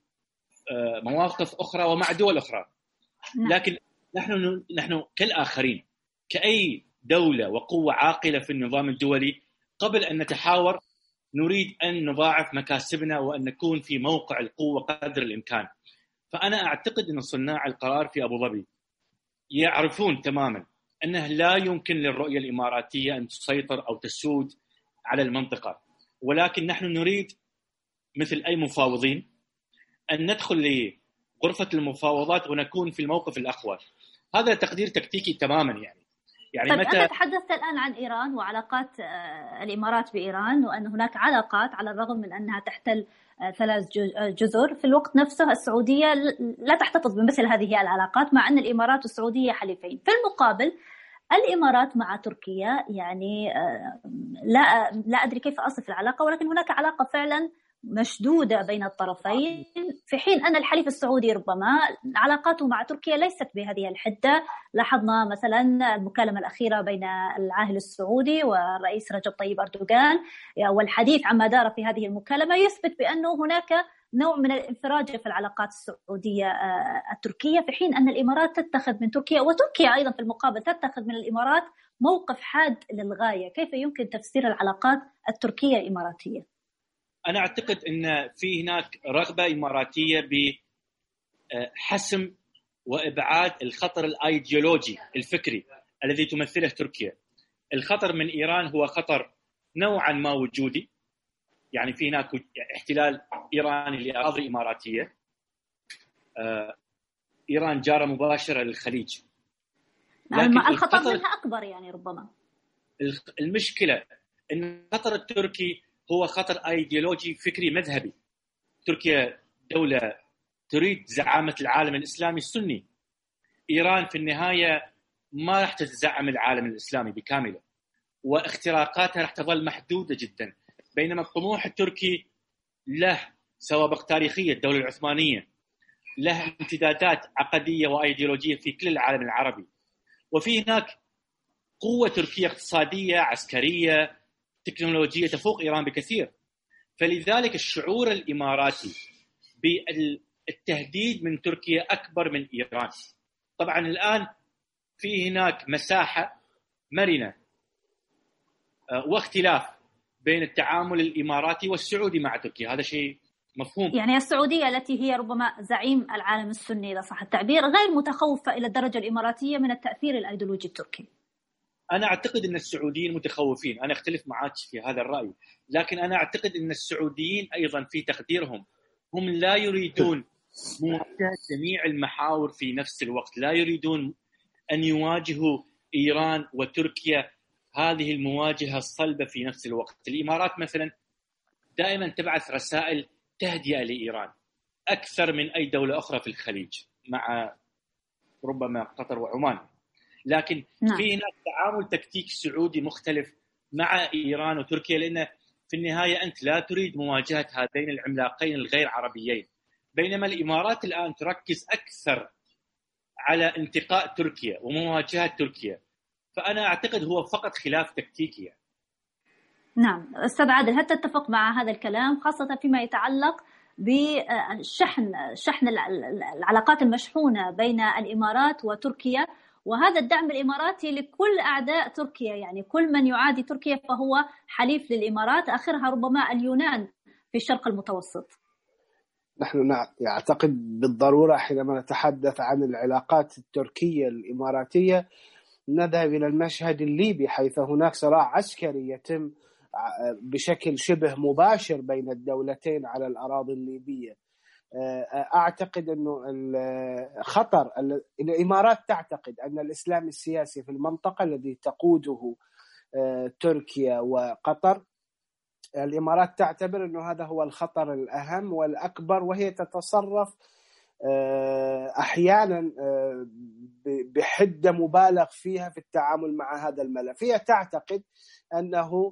مواقف أخرى ومع دول أخرى. لكن نحن نحن كالآخرين كأي دولة وقوة عاقلة في النظام الدولي، قبل أن نتحاور نريد أن نضاعف مكاسبنا وأن نكون في موقع القوة قدر الإمكان. فأنا أعتقد أن صناع القرار في أبو ظبي يعرفون تماما أنه لا يمكن للرؤية الإماراتية أن تسيطر أو تسود على المنطقة، ولكن نحن نريد مثل أي مفاوضين أن ندخل لغرفة المفاوضات ونكون في الموقف الأقوى. هذا تقدير تكتيكي تماما. يعني يعني طيب متى أنت تحدثت الآن عن إيران وعلاقات الإمارات بإيران، وأن هناك علاقات على الرغم من أنها تحتل ثلاث جزر، في الوقت نفسه السعودية لا تحتفظ بمثل هذه العلاقات، مع أن الإمارات والسعودية حليفين. في المقابل الإمارات مع تركيا يعني لا لا أدري كيف أصف العلاقة، ولكن هناك علاقة فعلا مشدودة بين الطرفين، في حين أن الحليف السعودي ربما علاقاته مع تركيا ليست بهذه الحدة. لاحظنا مثلا المكالمة الأخيرة بين العاهل السعودي والرئيس رجب طيب أردوغان، والحديث عما دار في هذه المكالمة يثبت بأنه هناك نوع من الانفراج في العلاقات السعودية التركية، في حين أن الإمارات تتخذ من تركيا، وتركيا أيضا في المقابل تتخذ من الإمارات موقف حاد للغاية. كيف يمكن تفسير العلاقات التركية الإماراتية؟ أنا أعتقد أن في هناك رغبة إماراتية بحسم وإبعاد الخطر الأيديولوجي الفكري الذي تمثله تركيا. الخطر من إيران هو خطر نوعا ما وجودي، يعني في هناك احتلال إيراني لأراضي إماراتية. إيران جارة مباشرة للخليج، لكن الخطر منها أكبر يعني ربما. المشكلة أن الخطر التركي هو خطر أيديولوجي فكري مذهبي. تركيا دولة تريد زعامة العالم الإسلامي السني. إيران في النهاية ما راح تزعم العالم الإسلامي بكامله، واختراقاتها راح تظل محدودة جدا. بينما الطموح التركي له سوابق تاريخية، الدولة العثمانية له امتدادات عقدية وأيديولوجية في كل العالم العربي، وفي هناك قوة تركية اقتصادية عسكرية تكنولوجية تفوق إيران بكثير. فلذلك الشعور الإماراتي بالتهديد من تركيا أكبر من إيران. طبعا الآن في هناك مساحة مرنة واختلاف بين التعامل الإماراتي والسعودي مع تركيا. هذا شيء مفهوم. يعني السعودية التي هي ربما زعيم العالم السني إذا صح التعبير غير متخوفة إلى الدرجة الإماراتية من التأثير الأيديولوجي التركي. أنا أعتقد أن السعوديين متخوفين، أنا أختلف معك في هذا الرأي، لكن أنا أعتقد أن السعوديين أيضا في تقديرهم هم لا يريدون مواجهة جميع المحاور في نفس الوقت، لا يريدون أن يواجهوا إيران وتركيا هذه المواجهة الصلبة في نفس الوقت. الإمارات مثلا دائما تبعث رسائل تهدئة لإيران أكثر من أي دولة أخرى في الخليج مع ربما قطر وعمان، لكن نعم. في هناك تعامل تكتيك سعودي مختلف مع إيران وتركيا، لأن في النهاية أنت لا تريد مواجهة هذين العملاقين الغير عربيين، بينما الإمارات الآن تركز أكثر على انتقاء تركيا ومواجهة تركيا. فأنا أعتقد هو فقط خلاف تكتيكي يعني. نعم أستاذ عادل، هل تتفق مع هذا الكلام خاصة فيما يتعلق بشحن شحن العلاقات المشحونة بين الإمارات وتركيا، وهذا الدعم الإماراتي لكل أعداء تركيا، يعني كل من يعادي تركيا فهو حليف للإمارات، آخرها ربما اليونان في الشرق المتوسط؟ نحن نعتقد بالضرورة حينما نتحدث عن العلاقات التركية الإماراتية نذهب إلى المشهد الليبي، حيث هناك صراع عسكري يتم بشكل شبه مباشر بين الدولتين على الأراضي الليبية. أعتقد أنه الخطر، الإمارات تعتقد أن الإسلام السياسي في المنطقة الذي تقوده تركيا وقطر، الإمارات تعتبر أنه هذا هو الخطر الأهم والأكبر، وهي تتصرف أحيانا بحدة مبالغ فيها في التعامل مع هذا الملف. هي تعتقد أنه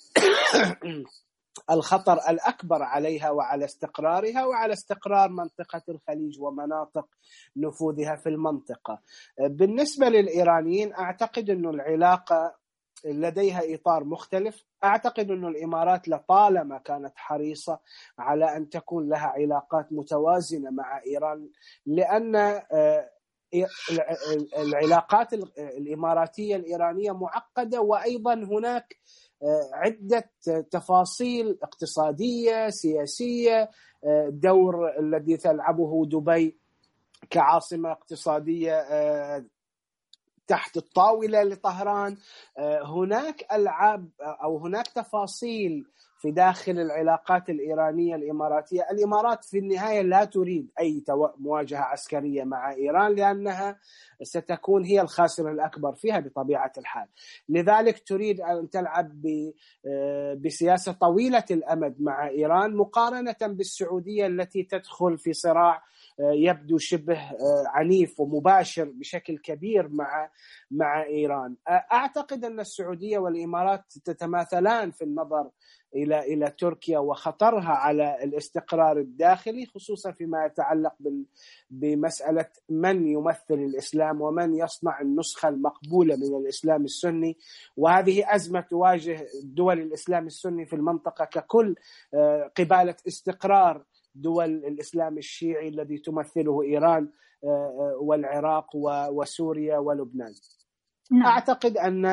الخطر الأكبر عليها وعلى استقرارها وعلى استقرار منطقة الخليج ومناطق نفوذها في المنطقة. بالنسبة للإيرانيين أعتقد أن العلاقة لديها إطار مختلف. أعتقد أن الإمارات لطالما كانت حريصة على أن تكون لها علاقات متوازنة مع إيران، لأن العلاقات الإماراتية الإيرانية معقدة، وأيضا هناك عدة تفاصيل اقتصادية سياسية، دور الذي تلعبه دبي كعاصمة اقتصادية تحت الطاولة لطهران. هناك ألعاب أو هناك تفاصيل في داخل العلاقات الإيرانية الإماراتية. الإمارات في النهاية لا تريد أي مواجهة عسكرية مع إيران، لأنها ستكون هي الخاسر الأكبر فيها بطبيعة الحال. لذلك تريد أن تلعب بسياسة طويلة الأمد مع إيران، مقارنة بالسعودية التي تدخل في صراع يبدو شبه عنيف ومباشر بشكل كبير مع مع إيران. أعتقد أن السعودية والإمارات تتماثلان في النظر إلى إلى تركيا وخطرها على الاستقرار الداخلي، خصوصا فيما يتعلق بمسألة من يمثل الإسلام ومن يصنع النسخة المقبولة من الإسلام السني. وهذه أزمة تواجه دول الإسلام السني في المنطقة ككل، قبالة استقرار دول الإسلام الشيعي الذي تمثله إيران والعراق وسوريا ولبنان. نعم. أعتقد أن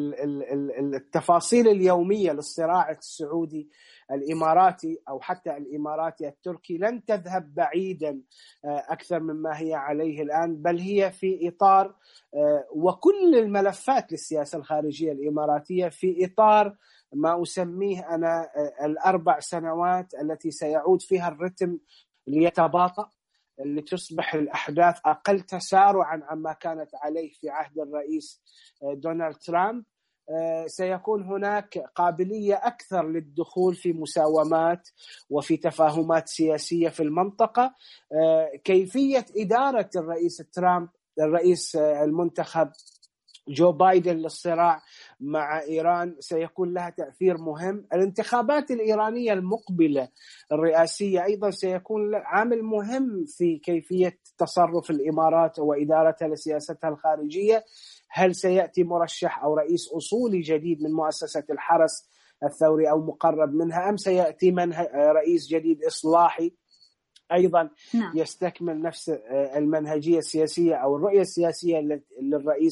التفاصيل اليومية للصراع السعودي الإماراتي أو حتى الإماراتي التركي لن تذهب بعيدا أكثر مما هي عليه الآن، بل هي في إطار، وكل الملفات للسياسة الخارجية الإماراتية في إطار ما أسميه أنا الأربع سنوات التي سيعود فيها الرتم ليتباطأ، لتصبح الأحداث أقل تسارعا عما كانت عليه في عهد الرئيس دونالد ترامب. سيكون هناك قابلية أكثر للدخول في مساومات وفي تفاهمات سياسية في المنطقة. كيفية إدارة الرئيس ترامب الرئيس المنتخب جو بايدن للصراع مع إيران سيكون لها تأثير مهم. الانتخابات الإيرانية المقبلة الرئاسية أيضا سيكون عامل مهم في كيفية تصرف الإمارات وإدارتها لسياستها الخارجية. هل سيأتي مرشح أو رئيس أصولي جديد من مؤسسة الحرس الثوري أو مقرب منها، أم سيأتي من رئيس جديد إصلاحي أيضا يستكمل نفس المنهجية السياسية أو الرؤية السياسية للرئيس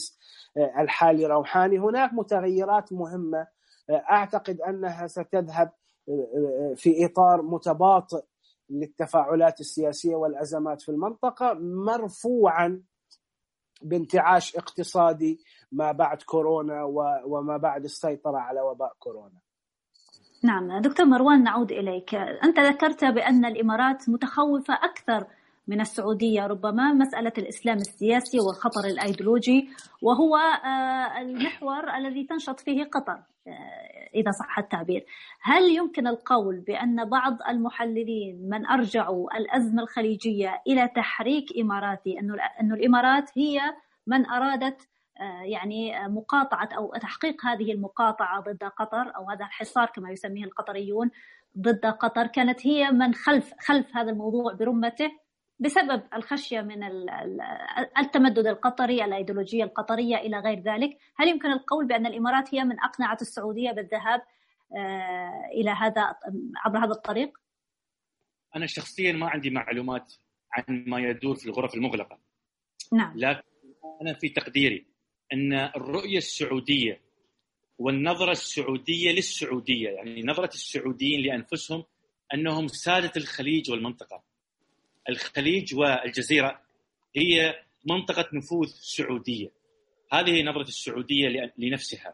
الحالي روحاني. هناك متغيرات مهمة أعتقد أنها ستذهب في إطار متباطئ للتفاعلات السياسية والأزمات في المنطقة، مرفوعا بانتعاش اقتصادي ما بعد كورونا وما بعد السيطرة على وباء كورونا. نعم دكتور مروان، نعود إليك. أنت ذكرت بأن الإمارات متخوفة أكثر من السعودية ربما مسألة الإسلام السياسي والخطر الأيديولوجي، وهو المحور الذي تنشط فيه قطر إذا صح التعبير. هل يمكن القول بأن بعض المحللين من أرجعوا الأزمة الخليجية إلى تحريك إماراتي، أن الإمارات هي من أرادت يعني مقاطعة أو تحقيق هذه المقاطعة ضد قطر، أو هذا الحصار كما يسميه القطريون ضد قطر، كانت هي من خلف خلف هذا الموضوع برمته بسبب الخشية من التمدد القطري، الأيديولوجية القطرية إلى غير ذلك؟ هل يمكن القول بأن الإمارات هي من أقنعت السعودية بالذهاب إلى هذا عبر هذا الطريق؟ أنا شخصيا ما عندي معلومات عن ما يدور في الغرف المغلقة. نعم. لكن أنا في تقديري أن الرؤية السعودية والنظرة السعودية للسعودية، يعني نظرة السعوديين لأنفسهم أنهم سادة الخليج والمنطقة. الخليج والجزيرة هي منطقة نفوذ سعودية، هذه نظرة السعودية لنفسها.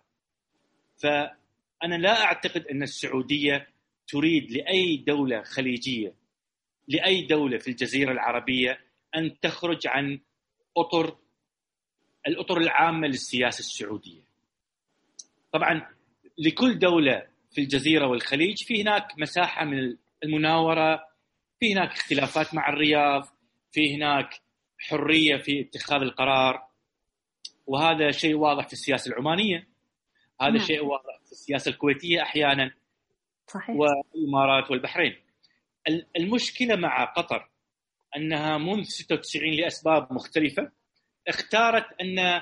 فأنا لا أعتقد أن السعودية تريد لأي دولة خليجية، لأي دولة في الجزيرة العربية، أن تخرج عن أطر الأطر العامة للسياسة السعودية. طبعا لكل دولة في الجزيرة والخليج في هناك مساحة من المناورة، في هناك اختلافات مع الرياض، في هناك حرية في اتخاذ القرار، وهذا شيء واضح في السياسة العمانية، هذا نعم. شيء واضح في السياسة الكويتية أحيانا، صحيح. والإمارات والبحرين. المشكلة مع قطر أنها منذ ستة وتسعين لأسباب مختلفة اختارت أن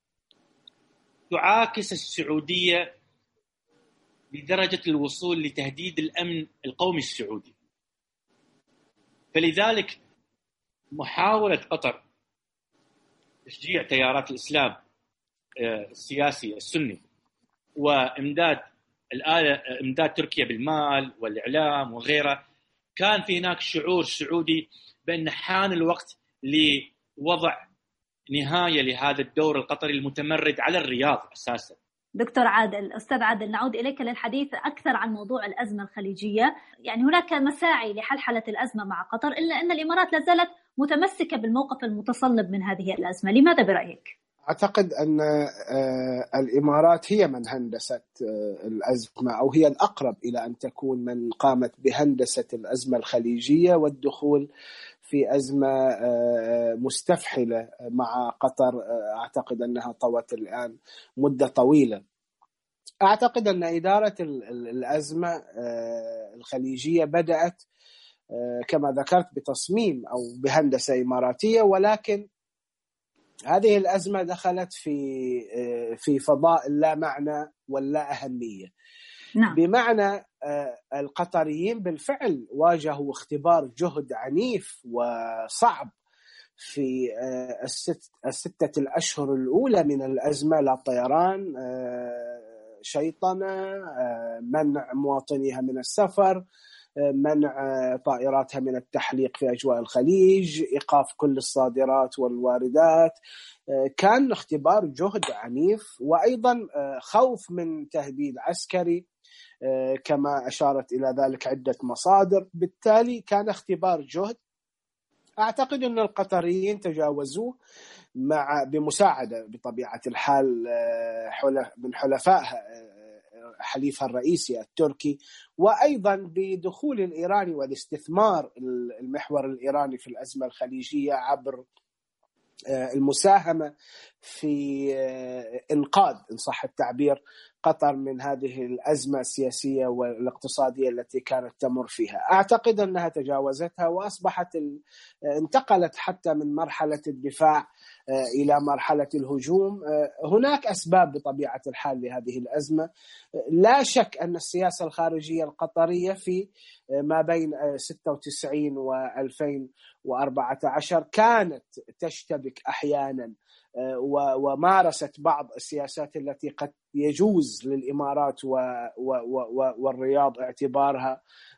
تعاكس السعودية بدرجة الوصول لتهديد الأمن القومي السعودي. فلذلك محاولة قطر تشجيع تيارات الإسلام السياسي السني وإمداد إمداد تركيا بالمال والإعلام وغيره، كان في هناك شعور سعودي بأن حان الوقت لوضع نهاية لهذا الدور القطري المتمرد على الرياض أساسا. دكتور عادل، أستاذ عادل، نعود إليك للحديث أكثر عن موضوع الأزمة الخليجية. يعني هناك مساعي لحلحلة الأزمة مع قطر، إلا أن الإمارات لا زالت متمسكة بالموقف المتصلب من هذه الأزمة. لماذا برأيك؟ أعتقد أن الإمارات هي من هندست الأزمة، أو هي الأقرب إلى أن تكون من قامت بهندسة الأزمة الخليجية والدخول في أزمة مستفحلة مع قطر. أعتقد أنها طوت الآن مدة طويلة. أعتقد أن إدارة الأزمة الخليجية بدأت كما ذكرت بتصميم أو بهندسة إماراتية، ولكن هذه الأزمة دخلت في في فضاء لا معنى ولا أهمية. نعم. بمعنى القطريين بالفعل واجهوا اختبار جهد عنيف وصعب في الست الستة الأشهر الأولى من الأزمة. لا طيران، شيطنة، منع مواطنيها من السفر، منع طائراتها من التحليق في أجواء الخليج، إيقاف كل الصادرات والواردات. كان اختبار جهد عنيف، وأيضا خوف من تهديد عسكري كما أشارت إلى ذلك عدة مصادر. بالتالي كان اختبار جهد أعتقد أن القطريين تجاوزوه مع بمساعدة بطبيعة الحال من حلفائها، حليفها الرئيسي التركي، وأيضا بدخول الإيراني والاستثمار المحور الإيراني في الأزمة الخليجية عبر المساهمة في إنقاذ إن صح التعبير قطر من هذه الأزمة السياسية والاقتصادية التي كانت تمر فيها. أعتقد أنها تجاوزتها وأصبحت انتقلت حتى من مرحلة الدفاع إلى مرحلة الهجوم. هناك أسباب بطبيعة الحال لهذه الأزمة. لا شك أن السياسة الخارجية القطرية في ما بين ستة وتسعين وألفين وأربعة عشر كانت تشتبك أحيانا ومارست بعض السياسات التي قد يجوز للإمارات والرياض اعتبارها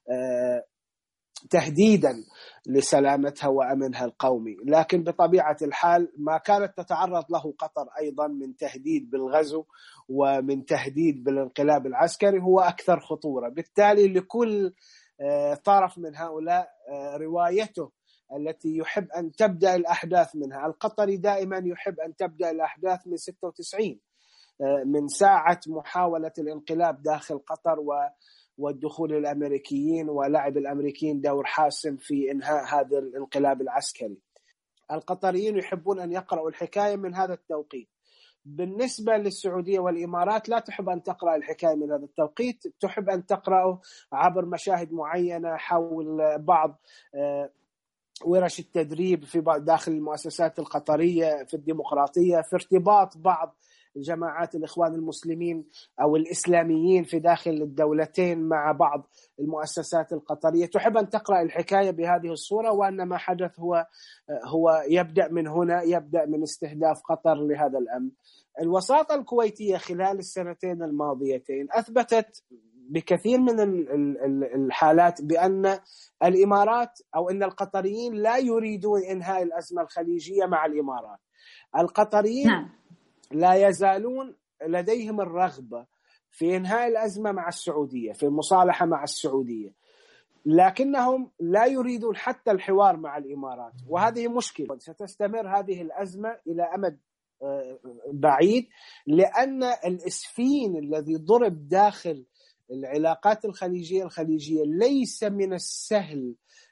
تهديدا لسلامتها وأمنها القومي. لكن بطبيعة الحال ما كانت تتعرض له قطر أيضا من تهديد بالغزو ومن تهديد بالانقلاب العسكري هو أكثر خطورة. بالتالي لكل طرف من هؤلاء روايته التي يحب أن تبدأ الأحداث منها. القطري دائما يحب أن تبدأ الأحداث من ستة وتسعين، من ساعة محاولة الانقلاب داخل قطر والدخول الأمريكيين ولعب الأمريكيين دور حاسم في إنهاء هذا الانقلاب العسكري. القطريين يحبون أن يقرأوا الحكاية من هذا التوقيت. بالنسبة للسعودية والإمارات لا تحب أن تقرأ الحكاية من هذا التوقيت، تحب أن تقرأه عبر مشاهد معينة حول بعض ورش التدريب في بعض داخل المؤسسات القطرية في الديمقراطية، في ارتباط بعض جماعات الإخوان المسلمين أو الإسلاميين في داخل الدولتين مع بعض المؤسسات القطرية. تحب أن تقرأ الحكاية بهذه الصورة، وأن ما حدث هو هو يبدأ من هنا، يبدأ من استهداف قطر لهذا الأمن. الوساطة الكويتية خلال السنتين الماضيتين أثبتت بكثير من الحالات بأن الإمارات أو أن القطريين لا يريدون إنهاء الأزمة الخليجية مع الإمارات. القطريين نعم. لا يزالون لديهم الرغبة في إنهاء الأزمة مع السعودية، في المصالحة مع السعودية، لكنهم لا يريدون حتى الحوار مع الإمارات، وهذه مشكلة. ستستمر هذه الأزمة إلى أمد بعيد، لأن الإسفين الذي ضرب داخل العلاقات الخليجية الخليجية ليس من السهل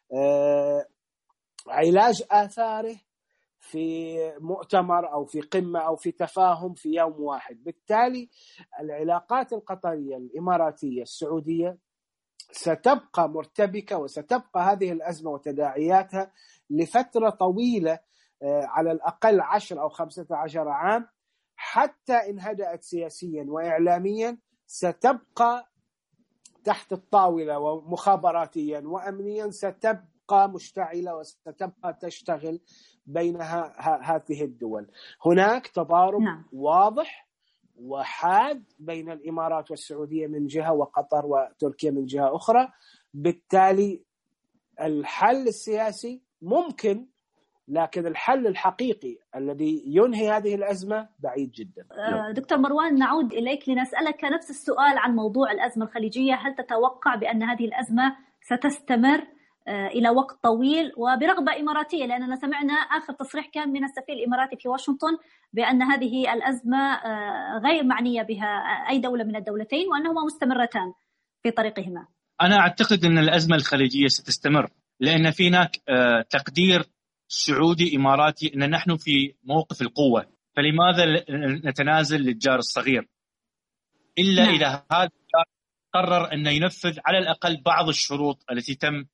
علاج آثاره في مؤتمر أو في قمة أو في تفاهم في يوم واحد. بالتالي العلاقات القطرية الإماراتية السعودية ستبقى مرتبكة، وستبقى هذه الأزمة وتداعياتها لفترة طويلة، على الأقل عشر أو خمسة عشر عام، حتى إن هدأت سياسيا وإعلاميا ستبقى تحت الطاولة، ومخابراتيا وأمنيا ستبقى مشتعلة وستبقى تشتغل بينها هذه الدول. هناك تضارب نعم. واضح وحاد بين الإمارات والسعودية من جهة، وقطر وتركيا من جهة أخرى. بالتالي الحل السياسي ممكن، لكن الحل الحقيقي الذي ينهي هذه الأزمة بعيد جدا. دكتور مروان، نعود إليك لنسألك نفس السؤال عن موضوع الأزمة الخليجية. هل تتوقع بأن هذه الأزمة ستستمر إلى وقت طويل وبرغبة إماراتية؟ لأننا سمعنا آخر تصريح كان من السفير الإماراتي في واشنطن بأن هذه الأزمة غير معنية بها أي دولة من الدولتين، وأنهما مستمرتان في طريقهما. أنا أعتقد أن الأزمة الخليجية ستستمر، لأن في هناك تقدير سعودي إماراتي أن نحن في موقف القوة، فلماذا نتنازل للجار الصغير إلا نعم. إذا هذا قرر أن ينفذ على الأقل بعض الشروط التي تم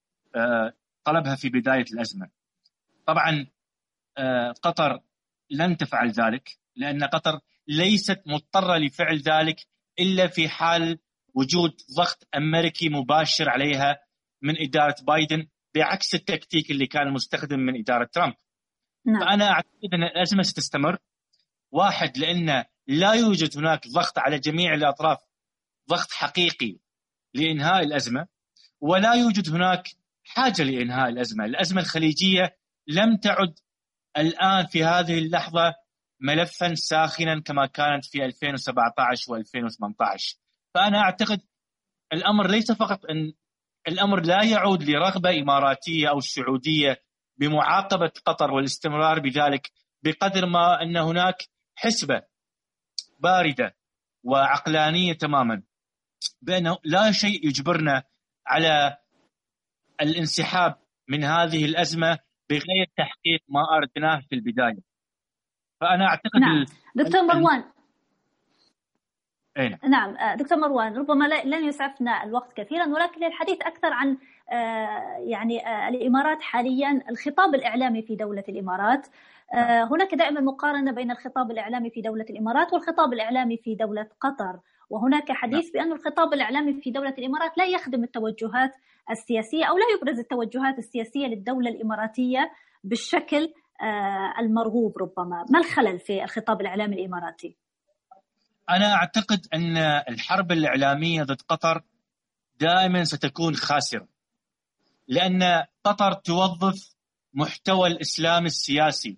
طلبها في بداية الأزمة. طبعا قطر لن تفعل ذلك، لأن قطر ليست مضطرة لفعل ذلك إلا في حال وجود ضغط أمريكي مباشر عليها من إدارة بايدن، بعكس التكتيك اللي كان مستخدم من إدارة ترامب. نعم. فأنا أعتقد أن الأزمة ستستمر. واحد، لأن لا يوجد هناك ضغط على جميع الأطراف، ضغط حقيقي لإنهاء الأزمة، ولا يوجد هناك حاجة لإنهاء الأزمة. الأزمة الخليجية لم تعد الآن في هذه اللحظة ملفا ساخنا كما كانت في ألفين وسبعة عشر وألفين وثمانية عشر. فأنا أعتقد الأمر ليس فقط أن الأمر لا يعود لرغبة إماراتية أو سعودية بمعاقبة قطر والاستمرار بذلك، بقدر ما أن هناك حسبة باردة وعقلانية تماما بأنه لا شيء يجبرنا على الانسحاب من هذه الأزمة بغير تحقيق ما أردناه في البداية. فأنا أعتقد نعم. دكتور مروان أين؟ نعم دكتور مروان، ربما لن يسعفنا الوقت كثيرا، ولكن الحديث أكثر عن يعني الإمارات حاليا. الخطاب الإعلامي في دولة الإمارات، هناك دائما مقارنة بين الخطاب الإعلامي في دولة الإمارات والخطاب الإعلامي في دولة قطر، وهناك حديث بأن الخطاب الإعلامي في دولة الإمارات لا يخدم التوجهات السياسية أو لا يبرز التوجهات السياسية للدولة الإماراتية بالشكل المرغوب ربما؟ ما الخلل في الخطاب الإعلامي الإماراتي؟ أنا أعتقد أن الحرب الإعلامية ضد قطر دائما ستكون خاسرة، لأن قطر توظف محتوى الإسلام السياسي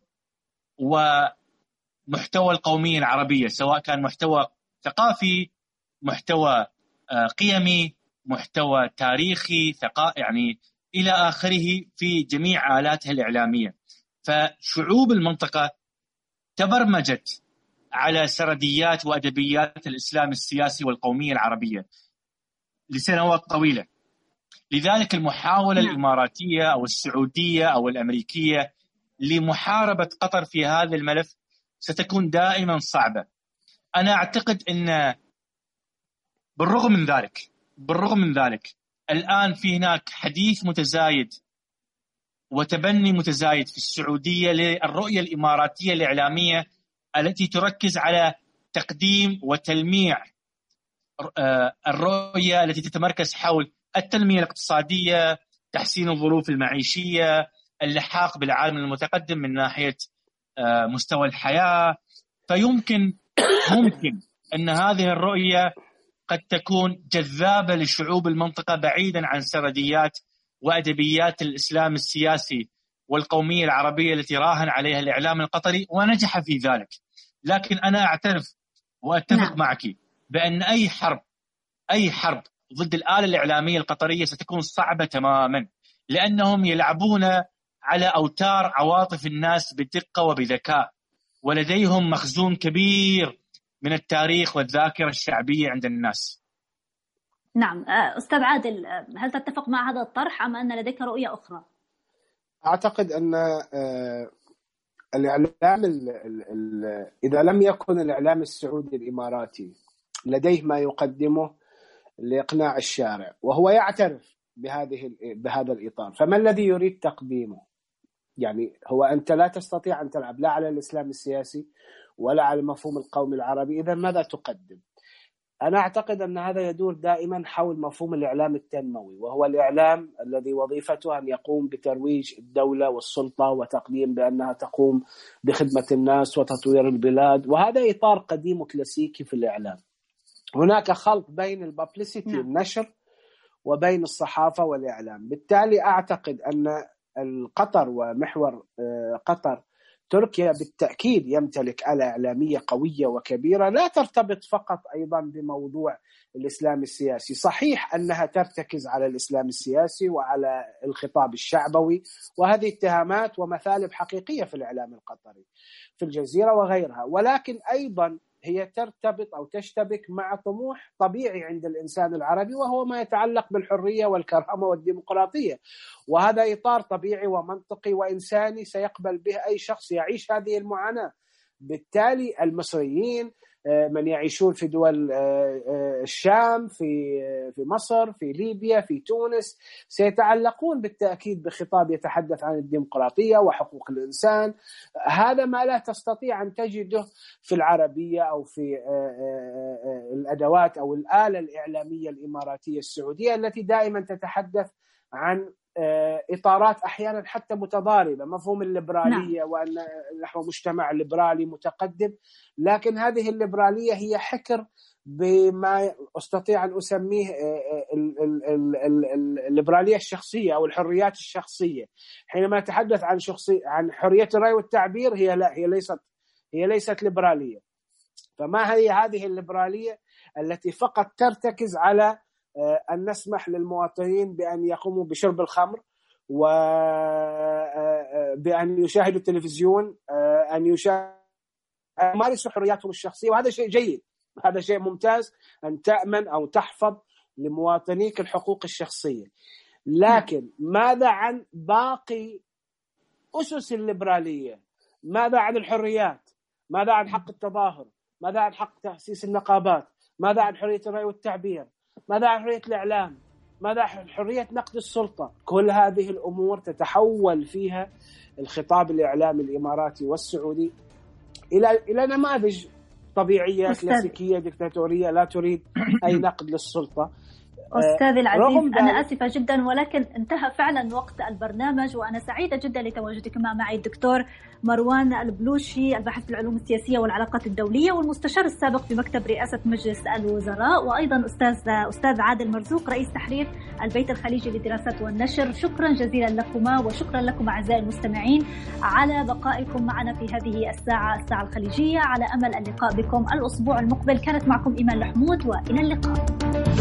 ومحتوى القومية العربية، سواء كان محتوى ثقافي، محتوى قيمي، محتوى تاريخي، ثقا يعني إلى آخره، في جميع آلاتها الإعلامية. فشعوب المنطقة تبرمجت على سرديات وأدبيات الإسلام السياسي والقومية العربية لسنوات طويلة. لذلك المحاولة نعم. الإماراتية أو السعودية أو الأمريكية لمحاربة قطر في هذا الملف ستكون دائما صعبة. أنا أعتقد أن بالرغم من ذلك بالرغم من ذلك الآن في هناك حديث متزايد وتبني متزايد في السعودية للرؤية الإماراتية الإعلامية التي تركز على تقديم وتلميع الرؤية التي تتمركز حول التنمية الاقتصادية، تحسين الظروف المعيشية، اللحاق بالعالم المتقدم من ناحية مستوى الحياة. فيمكن ممكن أن هذه الرؤية قد تكون جذابة لشعوب المنطقة بعيدا عن سرديات وأدبيات الإسلام السياسي والقومية العربية التي راهن عليها الإعلام القطري ونجح في ذلك. لكن أنا أعترف وأتفق نعم. معك بأن أي حرب أي حرب ضد الآلة الإعلامية القطرية ستكون صعبة تماما، لأنهم يلعبون على أوتار عواطف الناس بدقة وبذكاء، ولديهم مخزون كبير من التاريخ والذاكرة الشعبية عند الناس. نعم. أستاذ عادل، هل تتفق مع هذا الطرح أم أن لديك رؤية أخرى؟ أعتقد أن الإعلام إذا لم يكن الإعلام السعودي الإماراتي لديه ما يقدمه لإقناع الشارع وهو يعترف بهذه بهذا الإطار، فما الذي يريد تقديمه؟ يعني هو أنت لا تستطيع أن تلعب لا على الإسلام السياسي ولا على المفهوم القومي العربي، إذا ماذا تقدم؟ أنا أعتقد أن هذا يدور دائما حول مفهوم الإعلام التنموي، وهو الإعلام الذي وظيفته أن يقوم بترويج الدولة والسلطة وتقديم بأنها تقوم بخدمة الناس وتطوير البلاد، وهذا إطار قديم وكلاسيكي في الإعلام. هناك خلط بين البابليسيتي النشر وبين الصحافة والإعلام. بالتالي أعتقد أن القطر ومحور قطر تركيا بالتأكيد يمتلك آلة إعلامية قوية وكبيرة لا ترتبط فقط أيضا بموضوع الإسلام السياسي. صحيح أنها ترتكز على الإسلام السياسي وعلى الخطاب الشعبوي، وهذه اتهامات ومثالب حقيقية في الإعلام القطري في الجزيرة وغيرها، ولكن أيضا هي ترتبط أو تشتبك مع طموح طبيعي عند الإنسان العربي، وهو ما يتعلق بالحرية والكرامة والديمقراطية، وهذا إطار طبيعي ومنطقي وإنساني سيقبل به أي شخص يعيش هذه المعاناة. بالتالي المصريين من يعيشون في دول الشام، في في مصر، في ليبيا، في تونس، سيتعلقون بالتأكيد بخطاب يتحدث عن الديمقراطية وحقوق الإنسان. هذا ما لا تستطيع أن تجده في العربية أو في الأدوات أو الآلة الإعلامية الإماراتية السعودية التي دائما تتحدث عن إطارات أحيانا حتى متضاربة، مفهوم الليبرالية نعم. وأن نحن مجتمع ليبرالي متقدم، لكن هذه الليبرالية هي حكر بما أستطيع أن أسميه الليبرالية الشخصية أو الحريات الشخصية. حينما نتحدث عن شخصي عن حرية الرأي والتعبير هي لا هي ليست هي ليست ليبرالية. فما هي هذه الليبرالية التي فقط ترتكز على أن نسمح للمواطنين بأن يقوموا بشرب الخمر وبأن يشاهدوا التلفزيون، أن يمارسوا حرياتهم الشخصية، وهذا شيء جيد، هذا شيء ممتاز أن تأمن أو تحفظ لمواطنيك الحقوق الشخصية. لكن ماذا عن باقي أسس الليبرالية؟ ماذا عن الحريات؟ ماذا عن حق التظاهر؟ ماذا عن حق تأسيس النقابات؟ ماذا عن حرية الرأي والتعبير؟ ماذا عن حرية الإعلام؟ ماذا عن حرية نقد السلطة؟ كل هذه الأمور تتحول فيها الخطاب الإعلامي الإماراتي والسعودي إلى إلى نماذج طبيعية كلاسيكية ديكتاتورية لا تريد أي نقد للسلطة. أستاذ العزيز، أنا آسفة جدا ولكن انتهى فعلا وقت البرنامج، وأنا سعيدة جدا لتواجدك معي الدكتور مروان البلوشي، الباحث في العلوم السياسية والعلاقات الدولية والمستشار السابق في مكتب رئاسة مجلس الوزراء، وأيضا أستاذ أستاذ عادل مرزوق رئيس تحرير البيت الخليجي للدراسات والنشر. شكرا جزيلا لكما وشكرا لكم أعزائي المستمعين على بقائكم معنا في هذه الساعة الساعة الخليجية، على أمل اللقاء بكم الأسبوع المقبل. كانت معكم إيمان الحمود، وإلى اللقاء.